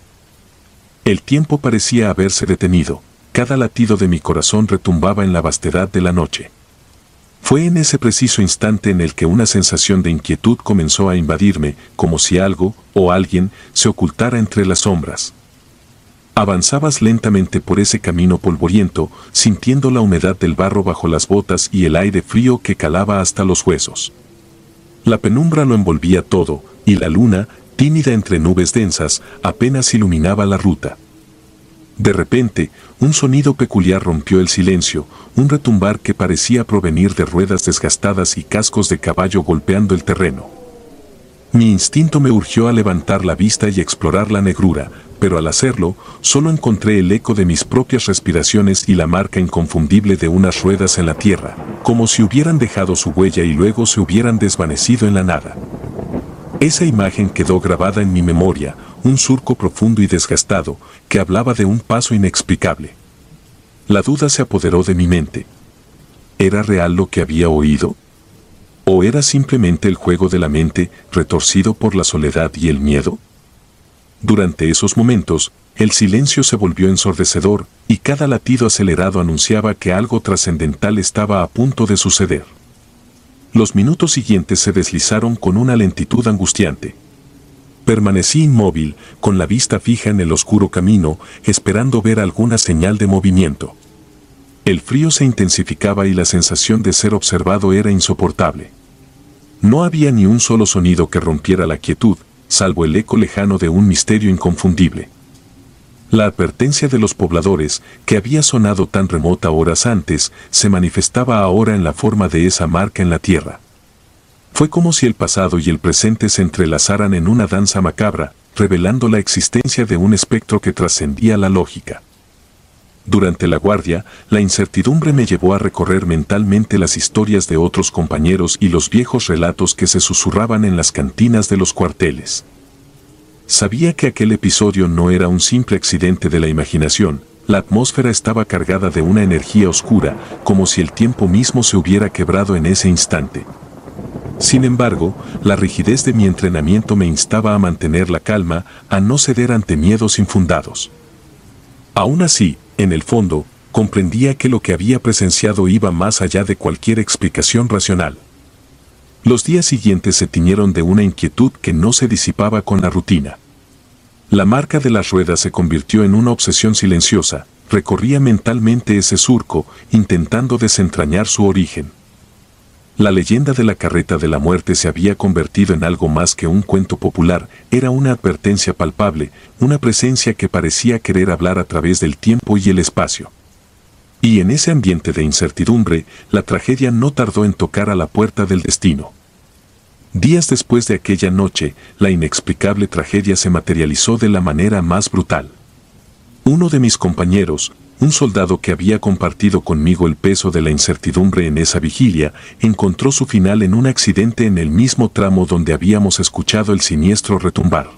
El tiempo parecía haberse detenido, cada latido de mi corazón retumbaba en la vastedad de la noche. Fue en ese preciso instante en el que una sensación de inquietud comenzó a invadirme, como si algo, o alguien, se ocultara entre las sombras. Avanzabas lentamente por ese camino polvoriento, sintiendo la humedad del barro bajo las botas y el aire frío que calaba hasta los huesos. La penumbra lo envolvía todo, y la luna, tímida entre nubes densas, apenas iluminaba la ruta. De repente, un sonido peculiar rompió el silencio, un retumbar que parecía provenir de ruedas desgastadas y cascos de caballo golpeando el terreno. Mi instinto me urgió a levantar la vista y explorar la negrura, pero al hacerlo, solo encontré el eco de mis propias respiraciones y la marca inconfundible de unas ruedas en la tierra, como si hubieran dejado su huella y luego se hubieran desvanecido en la nada. Esa imagen quedó grabada en mi memoria, un surco profundo y desgastado, que hablaba de un paso inexplicable. La duda se apoderó de mi mente. ¿Era real lo que había oído? ¿O era simplemente el juego de la mente, retorcido por la soledad y el miedo? Durante esos momentos, el silencio se volvió ensordecedor, y cada latido acelerado anunciaba que algo trascendental estaba a punto de suceder. Los minutos siguientes se deslizaron con una lentitud angustiante. Permanecí inmóvil, con la vista fija en el oscuro camino, esperando ver alguna señal de movimiento. El frío se intensificaba y la sensación de ser observado era insoportable. No había ni un solo sonido que rompiera la quietud, salvo el eco lejano de un misterio inconfundible. La advertencia de los pobladores, que había sonado tan remota horas antes, se manifestaba ahora en la forma de esa marca en la tierra. Fue como si el pasado y el presente se entrelazaran en una danza macabra, revelando la existencia de un espectro que trascendía la lógica. Durante la guardia, la incertidumbre me llevó a recorrer mentalmente las historias de otros compañeros y los viejos relatos que se susurraban en las cantinas de los cuarteles. Sabía que aquel episodio no era un simple accidente de la imaginación, la atmósfera estaba cargada de una energía oscura, como si el tiempo mismo se hubiera quebrado en ese instante. Sin embargo, la rigidez de mi entrenamiento me instaba a mantener la calma, a no ceder ante miedos infundados. Aún así, en el fondo, comprendía que lo que había presenciado iba más allá de cualquier explicación racional. Los días siguientes se tiñeron de una inquietud que no se disipaba con la rutina. La marca de las ruedas se convirtió en una obsesión silenciosa, recorría mentalmente ese surco, intentando desentrañar su origen. La leyenda de la carreta de la muerte se había convertido en algo más que un cuento popular, era una advertencia palpable, una presencia que parecía querer hablar a través del tiempo y el espacio. Y en ese ambiente de incertidumbre, la tragedia no tardó en tocar a la puerta del destino. Días después de aquella noche, la inexplicable tragedia se materializó de la manera más brutal. Uno de mis compañeros, un soldado que había compartido conmigo el peso de la incertidumbre en esa vigilia, encontró su final en un accidente en el mismo tramo donde habíamos escuchado el siniestro retumbar.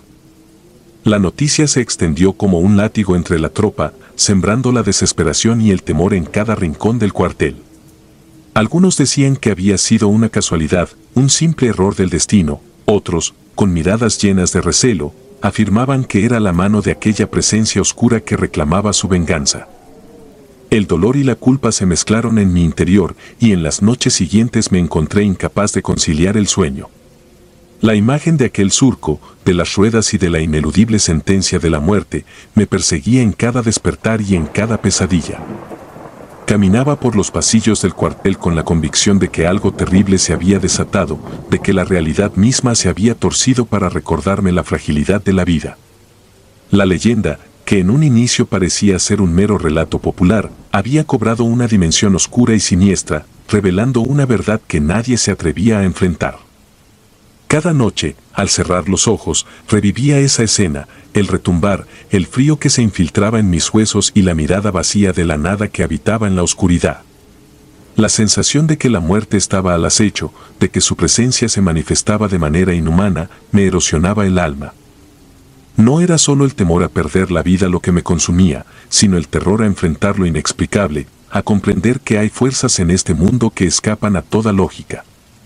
La noticia se extendió como un látigo entre la tropa, sembrando la desesperación y el temor en cada rincón del cuartel. Algunos decían que había sido una casualidad, un simple error del destino, otros, con miradas llenas de recelo, afirmaban que era la mano de aquella presencia oscura que reclamaba su venganza. El dolor y la culpa se mezclaron en mi interior y en las noches siguientes me encontré incapaz de conciliar el sueño. La imagen de aquel surco, de las ruedas y de la ineludible sentencia de la muerte, me perseguía en cada despertar y en cada pesadilla. Caminaba por los pasillos del cuartel con la convicción de que algo terrible se había desatado, de que la realidad misma se había torcido para recordarme la fragilidad de la vida. La leyenda, que en un inicio parecía ser un mero relato popular, había cobrado una dimensión oscura y siniestra, revelando una verdad que nadie se atrevía a enfrentar. Cada noche, al cerrar los ojos, revivía esa escena, el retumbar, el frío que se infiltraba en mis huesos y la mirada vacía de la nada que habitaba en la oscuridad. La sensación de que la muerte estaba al acecho, de que su presencia se manifestaba de manera inhumana, me erosionaba el alma. No era solo el temor a perder la vida lo que me consumía, sino el terror a enfrentar lo inexplicable, a comprender que hay fuerzas en este mundo que escapan a toda lógica.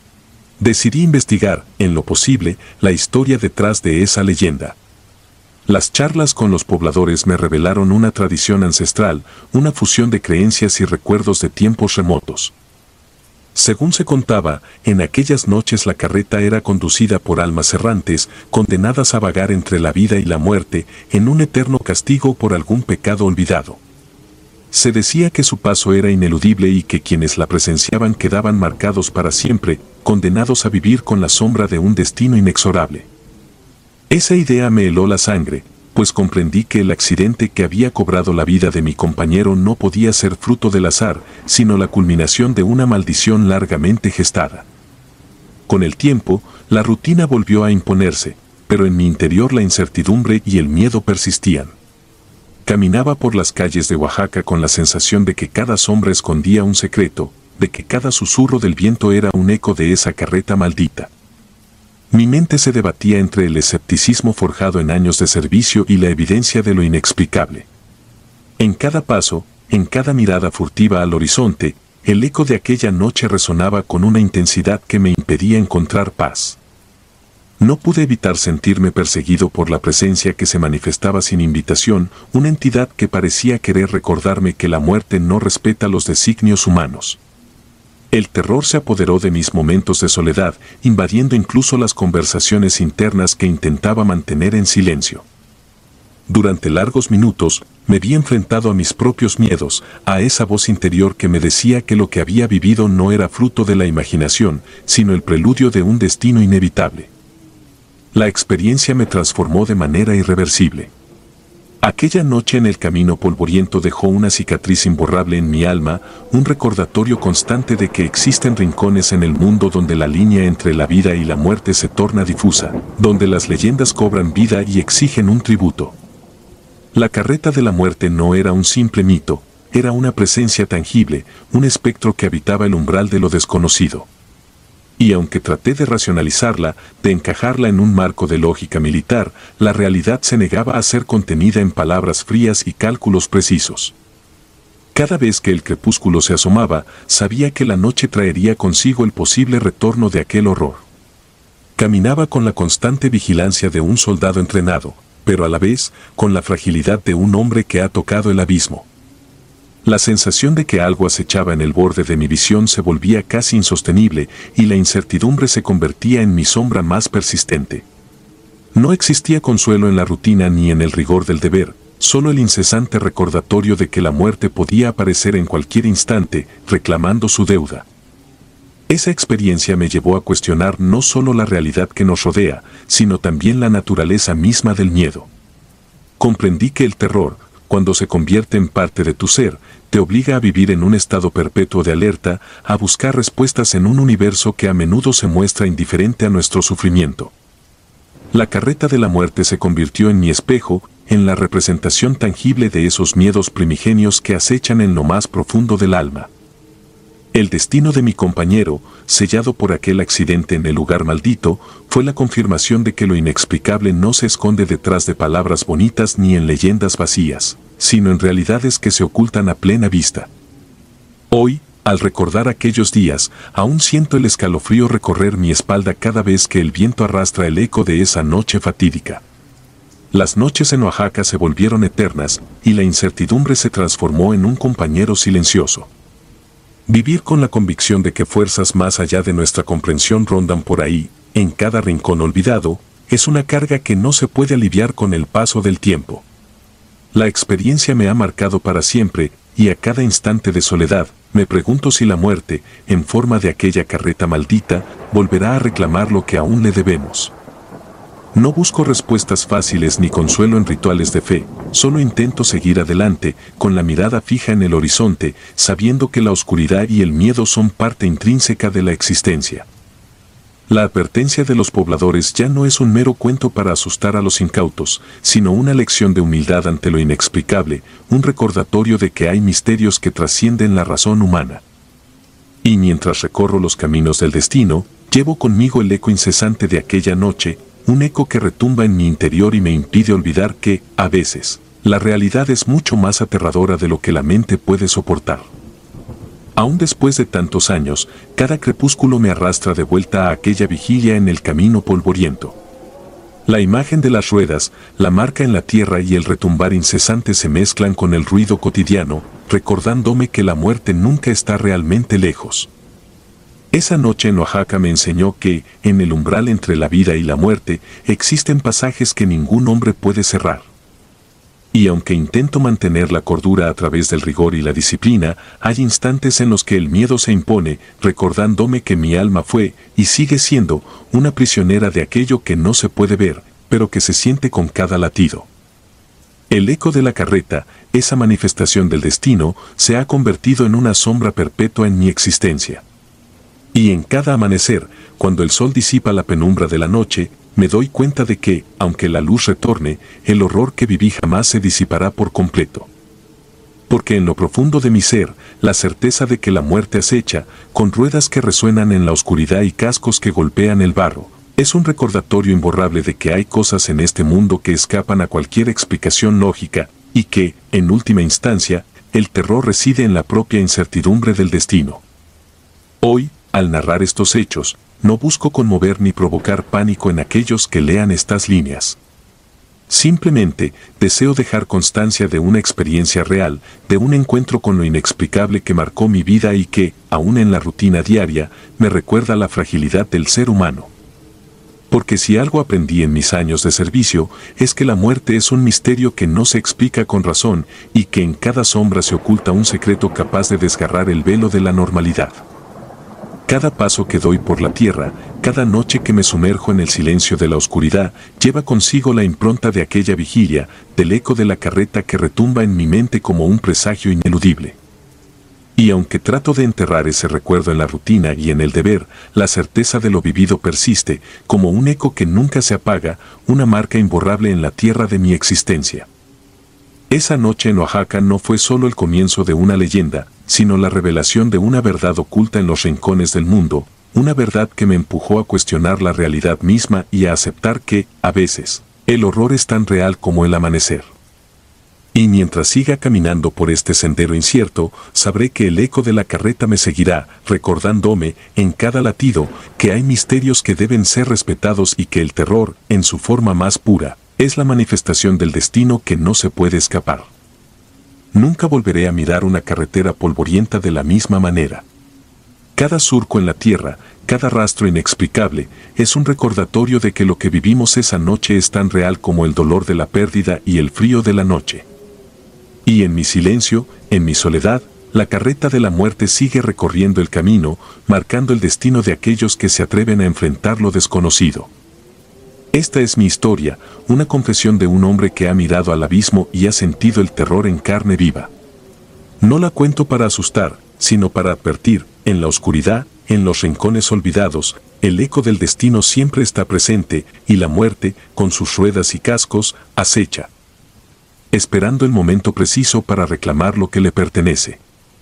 Decidí investigar, en lo posible, la historia detrás de esa leyenda. Las charlas con los pobladores me revelaron una tradición ancestral, una fusión de creencias y recuerdos de tiempos remotos. Según se contaba, en aquellas noches la carreta era conducida por almas errantes, condenadas a vagar entre la vida y la muerte, en un eterno castigo por algún pecado olvidado. Se decía que su paso era ineludible y que quienes la presenciaban quedaban marcados para siempre, condenados a vivir con la sombra de un destino inexorable. Esa idea me heló la sangre, pues comprendí que el accidente que había cobrado la vida de mi compañero no podía ser fruto del azar, sino la culminación de una maldición largamente gestada. Con el tiempo, la rutina volvió a imponerse, pero en mi interior la incertidumbre y el miedo persistían. Caminaba por las calles de Oaxaca con la sensación de que cada sombra escondía un secreto, de que cada susurro del viento era un eco de esa carreta maldita. Mi mente se debatía entre el escepticismo forjado en años de servicio y la evidencia de lo inexplicable. En cada paso, en cada mirada furtiva al horizonte, el eco de aquella noche resonaba con una intensidad que me impedía encontrar paz. No pude evitar sentirme perseguido por la presencia que se manifestaba sin invitación, una entidad que parecía querer recordarme que la muerte no respeta los designios humanos. El terror se apoderó de mis momentos de soledad, invadiendo incluso las conversaciones internas que intentaba mantener en silencio. Durante largos minutos, me vi enfrentado a mis propios miedos, a esa voz interior que me decía que lo que había vivido no era fruto de la imaginación, sino el preludio de un destino inevitable. La experiencia me transformó de manera irreversible. Aquella noche en el camino polvoriento dejó una cicatriz imborrable en mi alma, un recordatorio constante de que existen rincones en el mundo donde la línea entre la vida y la muerte se torna difusa, donde las leyendas cobran vida y exigen un tributo. La carreta de la muerte no era un simple mito, era una presencia tangible, un espectro que habitaba el umbral de lo desconocido. Y aunque traté de racionalizarla, de encajarla en un marco de lógica militar, la realidad se negaba a ser contenida en palabras frías y cálculos precisos. Cada vez que el crepúsculo se asomaba, sabía que la noche traería consigo el posible retorno de aquel horror. Caminaba con la constante vigilancia de un soldado entrenado, pero a la vez, con la fragilidad de un hombre que ha tocado el abismo. La sensación de que algo acechaba en el borde de mi visión se volvía casi insostenible y la incertidumbre se convertía en mi sombra más persistente. No existía consuelo en la rutina ni en el rigor del deber, solo el incesante recordatorio de que la muerte podía aparecer en cualquier instante, reclamando su deuda. Esa experiencia me llevó a cuestionar no solo la realidad que nos rodea, sino también la naturaleza misma del miedo. Comprendí que el terror, cuando se convierte en parte de tu ser, te obliga a vivir en un estado perpetuo de alerta, a buscar respuestas en un universo que a menudo se muestra indiferente a nuestro sufrimiento. La carreta de la muerte se convirtió en mi espejo, en la representación tangible de esos miedos primigenios que acechan en lo más profundo del alma. El destino de mi compañero, sellado por aquel accidente en el lugar maldito, fue la confirmación de que lo inexplicable no se esconde detrás de palabras bonitas ni en leyendas vacías, sino en realidades que se ocultan a plena vista. Hoy, al recordar aquellos días, aún siento el escalofrío recorrer mi espalda cada vez que el viento arrastra el eco de esa noche fatídica. Las noches en Oaxaca se volvieron eternas, y la incertidumbre se transformó en un compañero silencioso. Vivir con la convicción de que fuerzas más allá de nuestra comprensión rondan por ahí, en cada rincón olvidado, es una carga que no se puede aliviar con el paso del tiempo. La experiencia me ha marcado para siempre, y a cada instante de soledad, me pregunto si la muerte, en forma de aquella carreta maldita, volverá a reclamar lo que aún le debemos. No busco respuestas fáciles ni consuelo en rituales de fe, solo intento seguir adelante, con la mirada fija en el horizonte, sabiendo que la oscuridad y el miedo son parte intrínseca de la existencia. La advertencia de los pobladores ya no es un mero cuento para asustar a los incautos, sino una lección de humildad ante lo inexplicable, un recordatorio de que hay misterios que trascienden la razón humana. Y mientras recorro los caminos del destino, llevo conmigo el eco incesante de aquella noche, un eco que retumba en mi interior y me impide olvidar que, a veces, la realidad es mucho más aterradora de lo que la mente puede soportar. Aún después de tantos años, cada crepúsculo me arrastra de vuelta a aquella vigilia en el camino polvoriento. La imagen de las ruedas, la marca en la tierra y el retumbar incesante se mezclan con el ruido cotidiano, recordándome que la muerte nunca está realmente lejos. Esa noche en Oaxaca me enseñó que, en el umbral entre la vida y la muerte, existen pasajes que ningún hombre puede cerrar. Y aunque intento mantener la cordura a través del rigor y la disciplina, hay instantes en los que el miedo se impone, recordándome que mi alma fue, y sigue siendo, una prisionera de aquello que no se puede ver, pero que se siente con cada latido. El eco de la carreta, esa manifestación del destino, se ha convertido en una sombra perpetua en mi existencia. Y en cada amanecer, cuando el sol disipa la penumbra de la noche, me doy cuenta de que, aunque la luz retorne, el horror que viví jamás se disipará por completo. Porque en lo profundo de mi ser, la certeza de que la muerte acecha, con ruedas que resuenan en la oscuridad y cascos que golpean el barro, es un recordatorio imborrable de que hay cosas en este mundo que escapan a cualquier explicación lógica, y que, en última instancia, el terror reside en la propia incertidumbre del destino. Hoy, al narrar estos hechos, no busco conmover ni provocar pánico en aquellos que lean estas líneas. Simplemente, deseo dejar constancia de una experiencia real, de un encuentro con lo inexplicable que marcó mi vida y que, aún en la rutina diaria, me recuerda la fragilidad del ser humano. Porque si algo aprendí en mis años de servicio, es que la muerte es un misterio que no se explica con razón y que en cada sombra se oculta un secreto capaz de desgarrar el velo de la normalidad. Cada paso que doy por la tierra, cada noche que me sumerjo en el silencio de la oscuridad, lleva consigo la impronta de aquella vigilia, del eco de la carreta que retumba en mi mente como un presagio ineludible. Y aunque trato de enterrar ese recuerdo en la rutina y en el deber, la certeza de lo vivido persiste, como un eco que nunca se apaga, una marca imborrable en la tierra de mi existencia. Esa noche en Oaxaca no fue solo el comienzo de una leyenda, sino la revelación de una verdad oculta en los rincones del mundo, una verdad que me empujó a cuestionar la realidad misma y a aceptar que, a veces, el horror es tan real como el amanecer. Y mientras siga caminando por este sendero incierto, sabré que el eco de la carreta me seguirá, recordándome, en cada latido, que hay misterios que deben ser respetados y que el terror, en su forma más pura, es la manifestación del destino que no se puede escapar. Nunca volveré a mirar una carretera polvorienta de la misma manera. Cada surco en la tierra, cada rastro inexplicable, es un recordatorio de que lo que vivimos esa noche es tan real como el dolor de la pérdida y el frío de la noche. Y en mi silencio, en mi soledad, la carreta de la muerte sigue recorriendo el camino, marcando el destino de aquellos que se atreven a enfrentar lo desconocido. Esta es mi historia, una confesión de un hombre que ha mirado al abismo y ha sentido el terror en carne viva. No la cuento para asustar, sino para advertir, en la oscuridad, en los rincones olvidados, el eco del destino siempre está presente y la muerte, con sus ruedas y cascos, acecha, esperando el momento preciso para reclamar lo que le pertenece.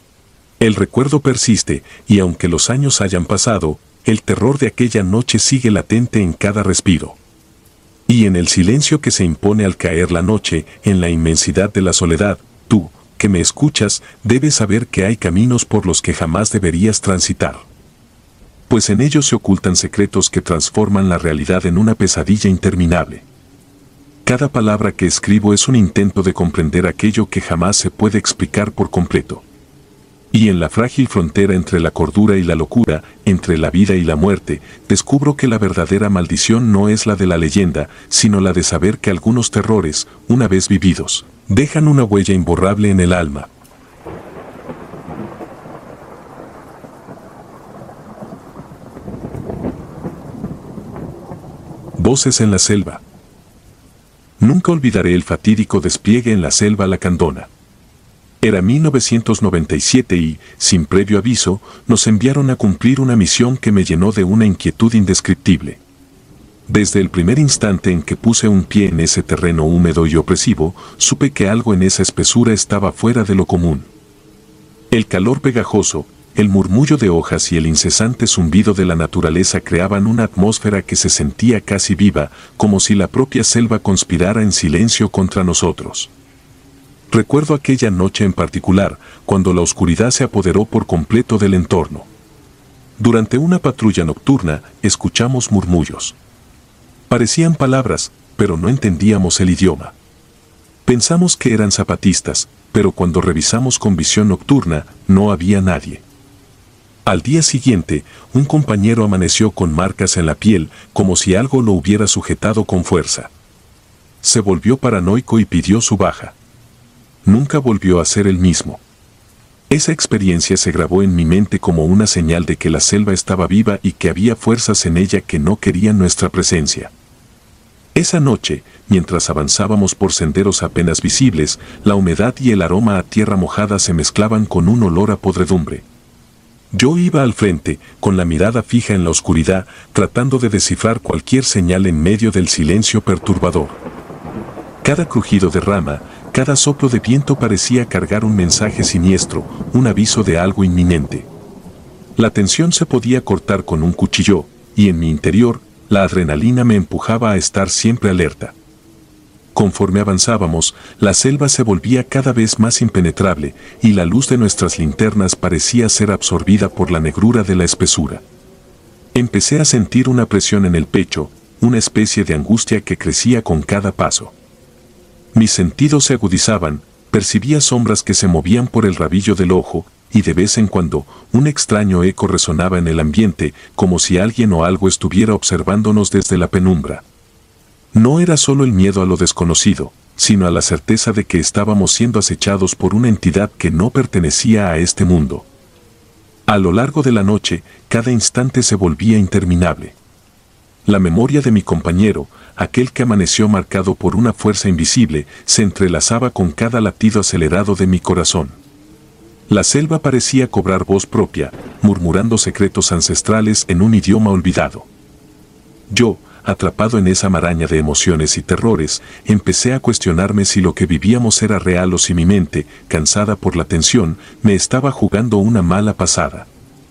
El recuerdo persiste, y aunque los años hayan pasado, el terror de aquella noche sigue latente en cada respiro. Y en el silencio que se impone al caer la noche, en la inmensidad de la soledad, tú, que me escuchas, debes saber que hay caminos por los que jamás deberías transitar. Pues en ellos se ocultan secretos que transforman la realidad en una pesadilla interminable. Cada palabra que escribo es un intento de comprender aquello que jamás se puede explicar por completo. Y en la frágil frontera entre la cordura y la locura, entre la vida y la muerte, descubro que la verdadera maldición no es la de la leyenda, sino la de saber que algunos terrores, una vez vividos, dejan una huella imborrable en el alma. Voces en la selva. Nunca olvidaré el fatídico despliegue en la selva lacandona. Era 1997 y, sin previo aviso, nos enviaron a cumplir una misión que me llenó de una inquietud indescriptible. Desde el primer instante en que puse un pie en ese terreno húmedo y opresivo, supe que algo en esa espesura estaba fuera de lo común. El calor pegajoso, el murmullo de hojas y el incesante zumbido de la naturaleza creaban una atmósfera que se sentía casi viva, como si la propia selva conspirara en silencio contra nosotros. Recuerdo aquella noche en particular, cuando la oscuridad se apoderó por completo del entorno. Durante una patrulla nocturna, escuchamos murmullos. Parecían palabras, pero no entendíamos el idioma. Pensamos que eran zapatistas, pero cuando revisamos con visión nocturna, no había nadie. Al día siguiente, un compañero amaneció con marcas en la piel, como si algo lo hubiera sujetado con fuerza. Se volvió paranoico y pidió su baja. Nunca volvió a ser el mismo. Esa experiencia se grabó en mi mente como una señal de que la selva estaba viva y que había fuerzas en ella que no querían nuestra presencia. Esa noche, mientras avanzábamos por senderos apenas visibles, la humedad y el aroma a tierra mojada se mezclaban con un olor a podredumbre. Yo iba al frente, con la mirada fija en la oscuridad, tratando de descifrar cualquier señal en medio del silencio perturbador. Cada crujido de rama, cada soplo de viento parecía cargar un mensaje siniestro, un aviso de algo inminente. La tensión se podía cortar con un cuchillo, y en mi interior, la adrenalina me empujaba a estar siempre alerta. Conforme avanzábamos, la selva se volvía cada vez más impenetrable, y la luz de nuestras linternas parecía ser absorbida por la negrura de la espesura. Empecé a sentir una presión en el pecho, una especie de angustia que crecía con cada paso. Mis sentidos se agudizaban, percibía sombras que se movían por el rabillo del ojo, y de vez en cuando, un extraño eco resonaba en el ambiente, como si alguien o algo estuviera observándonos desde la penumbra. No era solo el miedo a lo desconocido, sino a la certeza de que estábamos siendo acechados por una entidad que no pertenecía a este mundo. A lo largo de la noche, cada instante se volvía interminable. La memoria de mi compañero, aquel que amaneció marcado por una fuerza invisible, se entrelazaba con cada latido acelerado de mi corazón. La selva parecía cobrar voz propia, murmurando secretos ancestrales en un idioma olvidado. Yo, atrapado en esa maraña de emociones y terrores, empecé a cuestionarme si lo que vivíamos era real o si mi mente, cansada por la tensión, me estaba jugando una mala pasada.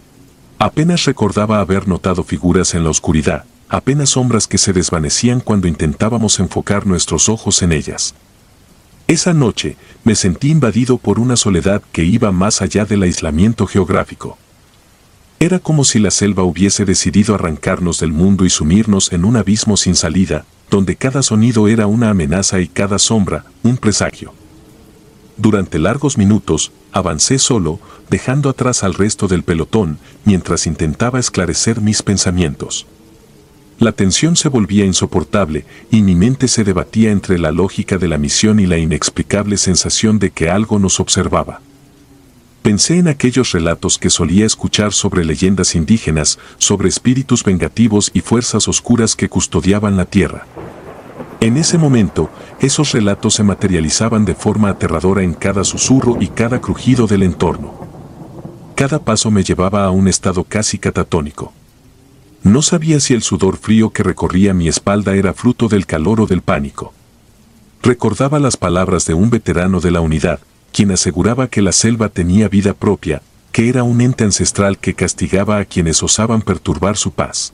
Apenas recordaba haber notado figuras en la oscuridad, apenas sombras que se desvanecían cuando intentábamos enfocar nuestros ojos en ellas. Esa noche, me sentí invadido por una soledad que iba más allá del aislamiento geográfico. Era como si la selva hubiese decidido arrancarnos del mundo y sumirnos en un abismo sin salida, donde cada sonido era una amenaza y cada sombra, un presagio. Durante largos minutos, avancé solo, dejando atrás al resto del pelotón, mientras intentaba esclarecer mis pensamientos. La tensión se volvía insoportable, y mi mente se debatía entre la lógica de la misión y la inexplicable sensación de que algo nos observaba. Pensé en aquellos relatos que solía escuchar sobre leyendas indígenas, sobre espíritus vengativos y fuerzas oscuras que custodiaban la tierra. En ese momento, esos relatos se materializaban de forma aterradora en cada susurro y cada crujido del entorno. Cada paso me llevaba a un estado casi catatónico. No sabía si el sudor frío que recorría mi espalda era fruto del calor o del pánico. Recordaba las palabras de un veterano de la unidad, quien aseguraba que la selva tenía vida propia, que era un ente ancestral que castigaba a quienes osaban perturbar su paz.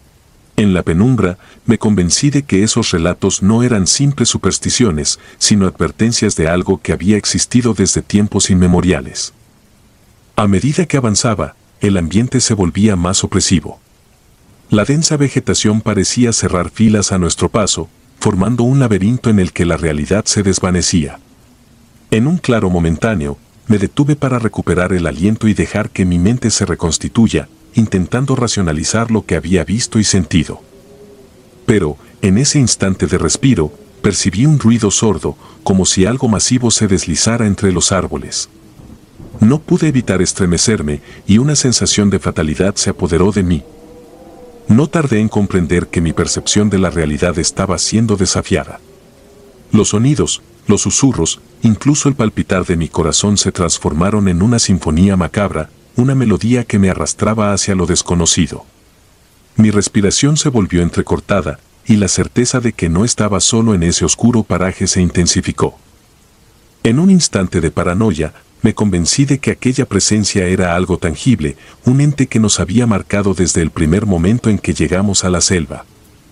En la penumbra, me convencí de que esos relatos no eran simples supersticiones, sino advertencias de algo que había existido desde tiempos inmemoriales. A medida que avanzaba, el ambiente se volvía más opresivo. La densa vegetación parecía cerrar filas a nuestro paso, formando un laberinto en el que la realidad se desvanecía. En un claro momentáneo, me detuve para recuperar el aliento y dejar que mi mente se reconstituya, intentando racionalizar lo que había visto y sentido. Pero, en ese instante de respiro, percibí un ruido sordo, como si algo masivo se deslizara entre los árboles. No pude evitar estremecerme, y una sensación de fatalidad se apoderó de mí. No tardé en comprender que mi percepción de la realidad estaba siendo desafiada. Los sonidos, los susurros, incluso el palpitar de mi corazón se transformaron en una sinfonía macabra, una melodía que me arrastraba hacia lo desconocido. Mi respiración se volvió entrecortada, y la certeza de que no estaba solo en ese oscuro paraje se intensificó. En un instante de paranoia, me convencí de que aquella presencia era algo tangible, un ente que nos había marcado desde el primer momento en que llegamos a la selva.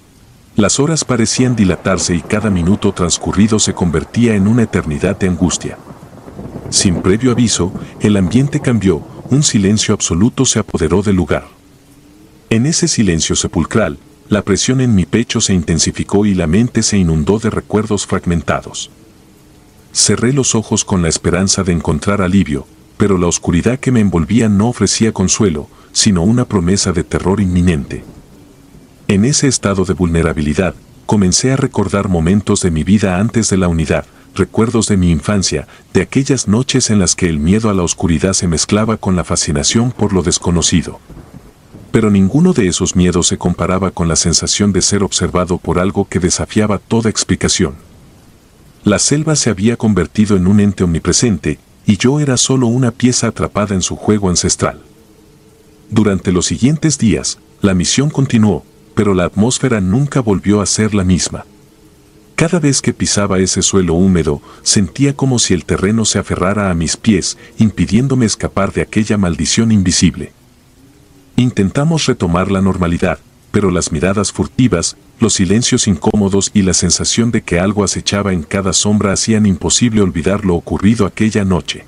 Las horas parecían dilatarse y cada minuto transcurrido se convertía en una eternidad de angustia. Sin previo aviso, el ambiente cambió, un silencio absoluto se apoderó del lugar. En ese silencio sepulcral, la presión en mi pecho se intensificó y la mente se inundó de recuerdos fragmentados. Cerré los ojos con la esperanza de encontrar alivio, pero la oscuridad que me envolvía no ofrecía consuelo, sino una promesa de terror inminente. En ese estado de vulnerabilidad, comencé a recordar momentos de mi vida antes de la unidad, recuerdos de mi infancia, de aquellas noches en las que el miedo a la oscuridad se mezclaba con la fascinación por lo desconocido. Pero ninguno de esos miedos se comparaba con la sensación de ser observado por algo que desafiaba toda explicación. La selva se había convertido en un ente omnipresente, y yo era solo una pieza atrapada en su juego ancestral. Durante los siguientes días, la misión continuó, pero la atmósfera nunca volvió a ser la misma. Cada vez que pisaba ese suelo húmedo, sentía como si el terreno se aferrara a mis pies, impidiéndome escapar de aquella maldición invisible. Intentamos retomar la normalidad, pero las miradas furtivas, los silencios incómodos y la sensación de que algo acechaba en cada sombra hacían imposible olvidar lo ocurrido aquella noche.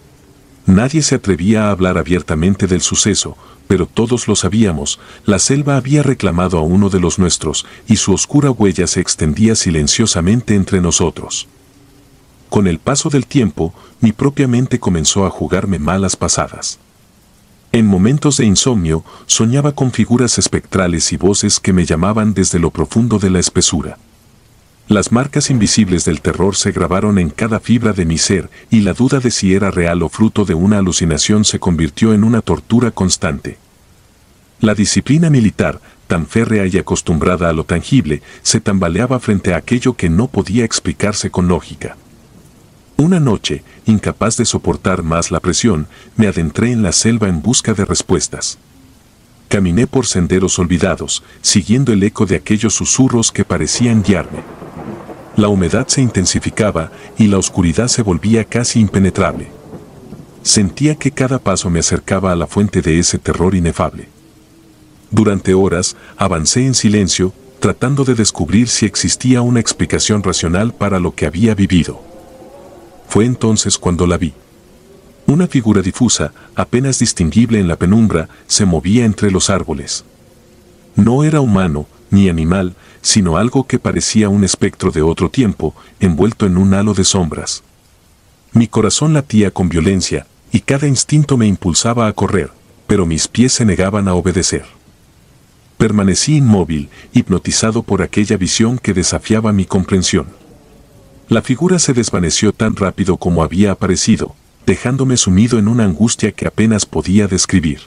Nadie se atrevía a hablar abiertamente del suceso, pero todos lo sabíamos, la selva había reclamado a uno de los nuestros, y su oscura huella se extendía silenciosamente entre nosotros. Con el paso del tiempo, mi propia mente comenzó a jugarme malas pasadas. En momentos de insomnio, soñaba con figuras espectrales y voces que me llamaban desde lo profundo de la espesura. Las marcas invisibles del terror se grabaron en cada fibra de mi ser, y la duda de si era real o fruto de una alucinación se convirtió en una tortura constante. La disciplina militar, tan férrea y acostumbrada a lo tangible, se tambaleaba frente a aquello que no podía explicarse con lógica. Una noche, incapaz de soportar más la presión, me adentré en la selva en busca de respuestas. Caminé por senderos olvidados, siguiendo el eco de aquellos susurros que parecían guiarme. La humedad se intensificaba y la oscuridad se volvía casi impenetrable. Sentía que cada paso me acercaba a la fuente de ese terror inefable. Durante horas, avancé en silencio, tratando de descubrir si existía una explicación racional para lo que había vivido. Fue entonces cuando la vi. Una figura difusa, apenas distinguible en la penumbra, se movía entre los árboles. No era humano, ni animal, sino algo que parecía un espectro de otro tiempo, envuelto en un halo de sombras. Mi corazón latía con violencia, y cada instinto me impulsaba a correr, pero mis pies se negaban a obedecer. Permanecí inmóvil, hipnotizado por aquella visión que desafiaba mi comprensión. La figura se desvaneció tan rápido como había aparecido, dejándome sumido en una angustia que apenas podía describir.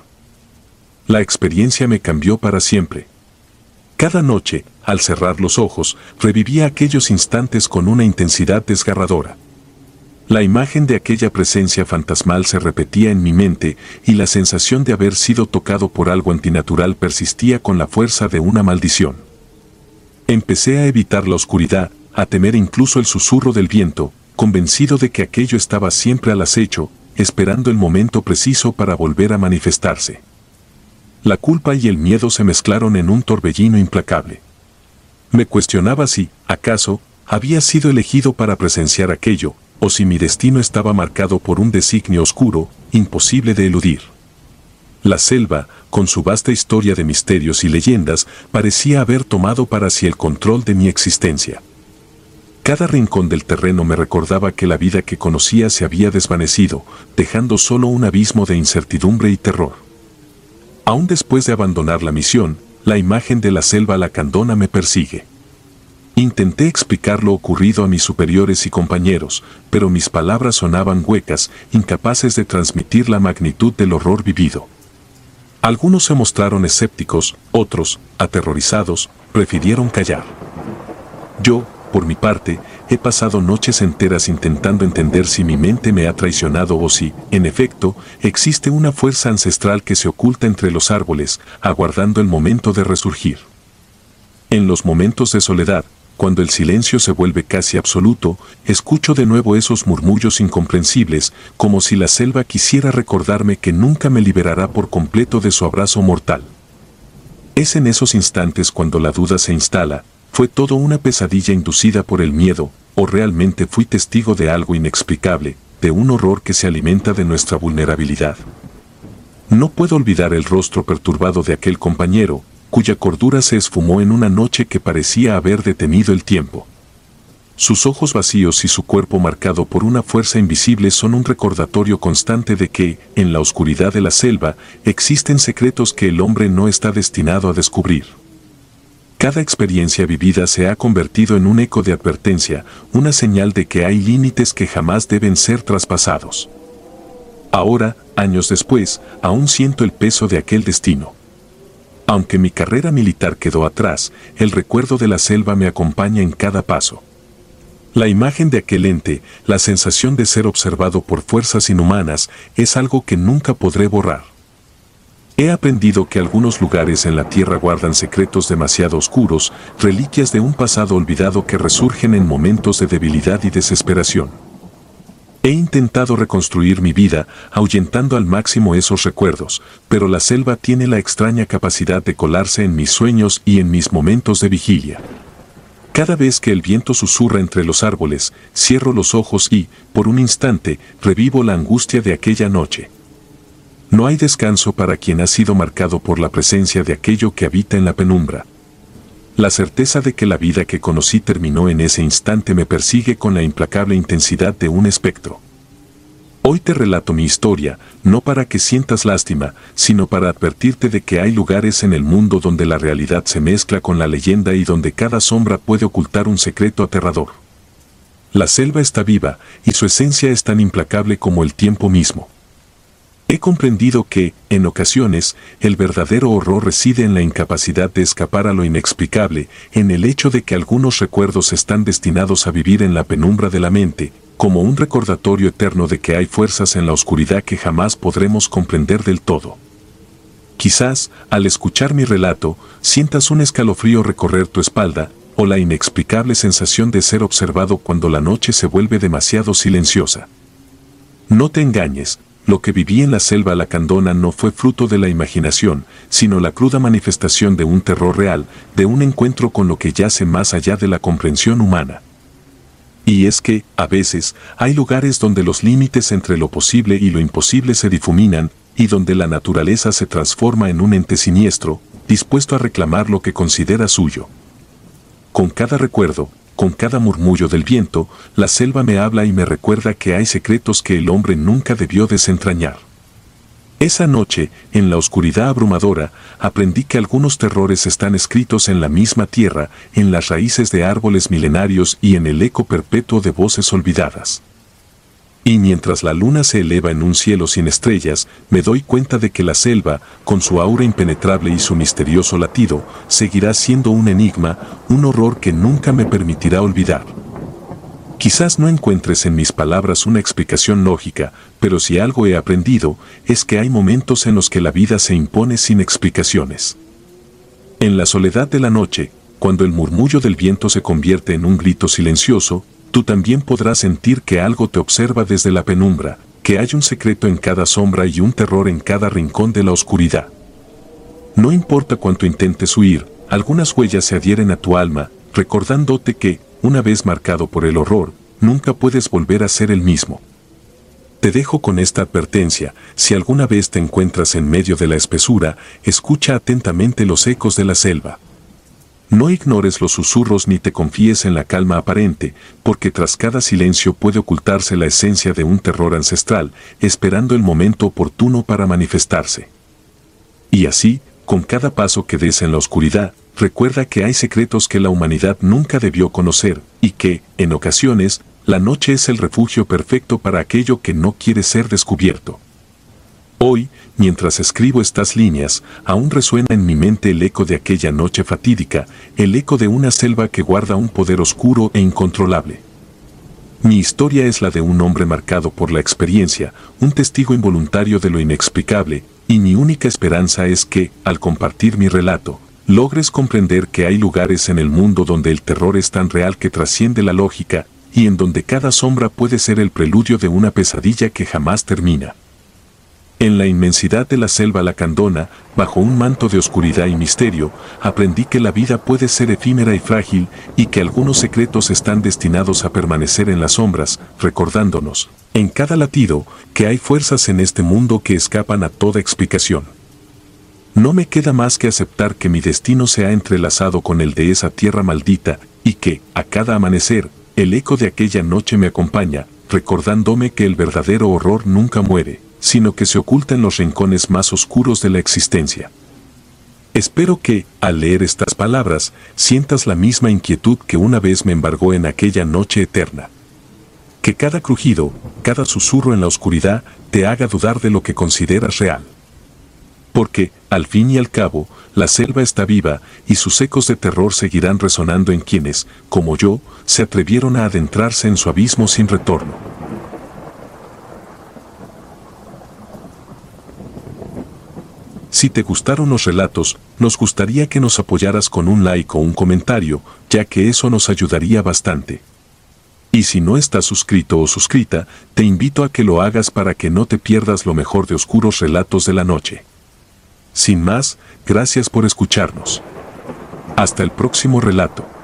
La experiencia me cambió para siempre. Cada noche, al cerrar los ojos, revivía aquellos instantes con una intensidad desgarradora. La imagen de aquella presencia fantasmal se repetía en mi mente y la sensación de haber sido tocado por algo antinatural persistía con la fuerza de una maldición. Empecé a evitar la oscuridad, a temer incluso el susurro del viento, convencido de que aquello estaba siempre al acecho, esperando el momento preciso para volver a manifestarse. La culpa y el miedo se mezclaron en un torbellino implacable. Me cuestionaba si, acaso, había sido elegido para presenciar aquello, o si mi destino estaba marcado por un designio oscuro, imposible de eludir. La selva, con su vasta historia de misterios y leyendas, parecía haber tomado para sí el control de mi existencia. Cada rincón del terreno me recordaba que la vida que conocía se había desvanecido, dejando solo un abismo de incertidumbre y terror. Aún después de abandonar la misión, la imagen de la selva lacandona me persigue. Intenté explicar lo ocurrido a mis superiores y compañeros, pero mis palabras sonaban huecas, incapaces de transmitir la magnitud del horror vivido. Algunos se mostraron escépticos, otros, aterrorizados, prefirieron callar. Yo, por mi parte, he pasado noches enteras intentando entender si mi mente me ha traicionado o si, en efecto, existe una fuerza ancestral que se oculta entre los árboles, aguardando el momento de resurgir. En los momentos de soledad, cuando el silencio se vuelve casi absoluto, escucho de nuevo esos murmullos incomprensibles, como si la selva quisiera recordarme que nunca me liberará por completo de su abrazo mortal. Es en esos instantes cuando la duda se instala, ¿fue todo una pesadilla inducida por el miedo, o realmente fui testigo de algo inexplicable, de un horror que se alimenta de nuestra vulnerabilidad? No puedo olvidar el rostro perturbado de aquel compañero, cuya cordura se esfumó en una noche que parecía haber detenido el tiempo. Sus ojos vacíos y su cuerpo marcado por una fuerza invisible son un recordatorio constante de que, en la oscuridad de la selva, existen secretos que el hombre no está destinado a descubrir. Cada experiencia vivida se ha convertido en un eco de advertencia, una señal de que hay límites que jamás deben ser traspasados. Ahora, años después, aún siento el peso de aquel destino. Aunque mi carrera militar quedó atrás, el recuerdo de la selva me acompaña en cada paso. La imagen de aquel ente, la sensación de ser observado por fuerzas inhumanas, es algo que nunca podré borrar. He aprendido que algunos lugares en la tierra guardan secretos demasiado oscuros, reliquias de un pasado olvidado que resurgen en momentos de debilidad y desesperación. He intentado reconstruir mi vida, ahuyentando al máximo esos recuerdos, pero la selva tiene la extraña capacidad de colarse en mis sueños y en mis momentos de vigilia. Cada vez que el viento susurra entre los árboles, cierro los ojos y, por un instante, revivo la angustia de aquella noche. No hay descanso para quien ha sido marcado por la presencia de aquello que habita en la penumbra. La certeza de que la vida que conocí terminó en ese instante me persigue con la implacable intensidad de un espectro. Hoy te relato mi historia, no para que sientas lástima, sino para advertirte de que hay lugares en el mundo donde la realidad se mezcla con la leyenda y donde cada sombra puede ocultar un secreto aterrador. La selva está viva, y su esencia es tan implacable como el tiempo mismo. He comprendido que, en ocasiones, el verdadero horror reside en la incapacidad de escapar a lo inexplicable, en el hecho de que algunos recuerdos están destinados a vivir en la penumbra de la mente, como un recordatorio eterno de que hay fuerzas en la oscuridad que jamás podremos comprender del todo. Quizás, al escuchar mi relato, sientas un escalofrío recorrer tu espalda, o la inexplicable sensación de ser observado cuando la noche se vuelve demasiado silenciosa. No te engañes. Lo que viví en la selva lacandona no fue fruto de la imaginación, sino la cruda manifestación de un terror real, de un encuentro con lo que yace más allá de la comprensión humana. Y es que, a veces, hay lugares donde los límites entre lo posible y lo imposible se difuminan, y donde la naturaleza se transforma en un ente siniestro, dispuesto a reclamar lo que considera suyo. Con cada recuerdo, con cada murmullo del viento, la selva me habla y me recuerda que hay secretos que el hombre nunca debió desentrañar. Esa noche, en la oscuridad abrumadora, aprendí que algunos terrores están escritos en la misma tierra, en las raíces de árboles milenarios y en el eco perpetuo de voces olvidadas. Y mientras la luna se eleva en un cielo sin estrellas, me doy cuenta de que la selva, con su aura impenetrable y su misterioso latido, seguirá siendo un enigma, un horror que nunca me permitirá olvidar. Quizás no encuentres en mis palabras una explicación lógica, pero si algo he aprendido, es que hay momentos en los que la vida se impone sin explicaciones. En la soledad de la noche, cuando el murmullo del viento se convierte en un grito silencioso, tú también podrás sentir que algo te observa desde la penumbra, que hay un secreto en cada sombra y un terror en cada rincón de la oscuridad. No importa cuánto intentes huir, algunas huellas se adhieren a tu alma, recordándote que, una vez marcado por el horror, nunca puedes volver a ser el mismo. Te dejo con esta advertencia: si alguna vez te encuentras en medio de la espesura, escucha atentamente los ecos de la selva. No ignores los susurros ni te confíes en la calma aparente, porque tras cada silencio puede ocultarse la esencia de un terror ancestral, esperando el momento oportuno para manifestarse. Y así, con cada paso que des en la oscuridad, recuerda que hay secretos que la humanidad nunca debió conocer, y que, en ocasiones, la noche es el refugio perfecto para aquello que no quiere ser descubierto. Hoy, mientras escribo estas líneas, aún resuena en mi mente el eco de aquella noche fatídica, el eco de una selva que guarda un poder oscuro e incontrolable. Mi historia es la de un hombre marcado por la experiencia, un testigo involuntario de lo inexplicable, y mi única esperanza es que, al compartir mi relato, logres comprender que hay lugares en el mundo donde el terror es tan real que trasciende la lógica, y en donde cada sombra puede ser el preludio de una pesadilla que jamás termina. En la inmensidad de la selva lacandona, bajo un manto de oscuridad y misterio, aprendí que la vida puede ser efímera y frágil, y que algunos secretos están destinados a permanecer en las sombras, recordándonos, en cada latido, que hay fuerzas en este mundo que escapan a toda explicación. No me queda más que aceptar que mi destino se ha entrelazado con el de esa tierra maldita, y que, a cada amanecer, el eco de aquella noche me acompaña, recordándome que el verdadero horror nunca muere, sino que se oculta en los rincones más oscuros de la existencia. Espero que, al leer estas palabras, sientas la misma inquietud que una vez me embargó en aquella noche eterna. Que cada crujido, cada susurro en la oscuridad, te haga dudar de lo que consideras real. Porque, al fin y al cabo, la selva está viva, y sus ecos de terror seguirán resonando en quienes, como yo, se atrevieron a adentrarse en su abismo sin retorno. Si te gustaron los relatos, nos gustaría que nos apoyaras con un like o un comentario, ya que eso nos ayudaría bastante. Y si no estás suscrito o suscrita, te invito a que lo hagas para que no te pierdas lo mejor de Oscuros Relatos de la Noche. Sin más, gracias por escucharnos. Hasta el próximo relato.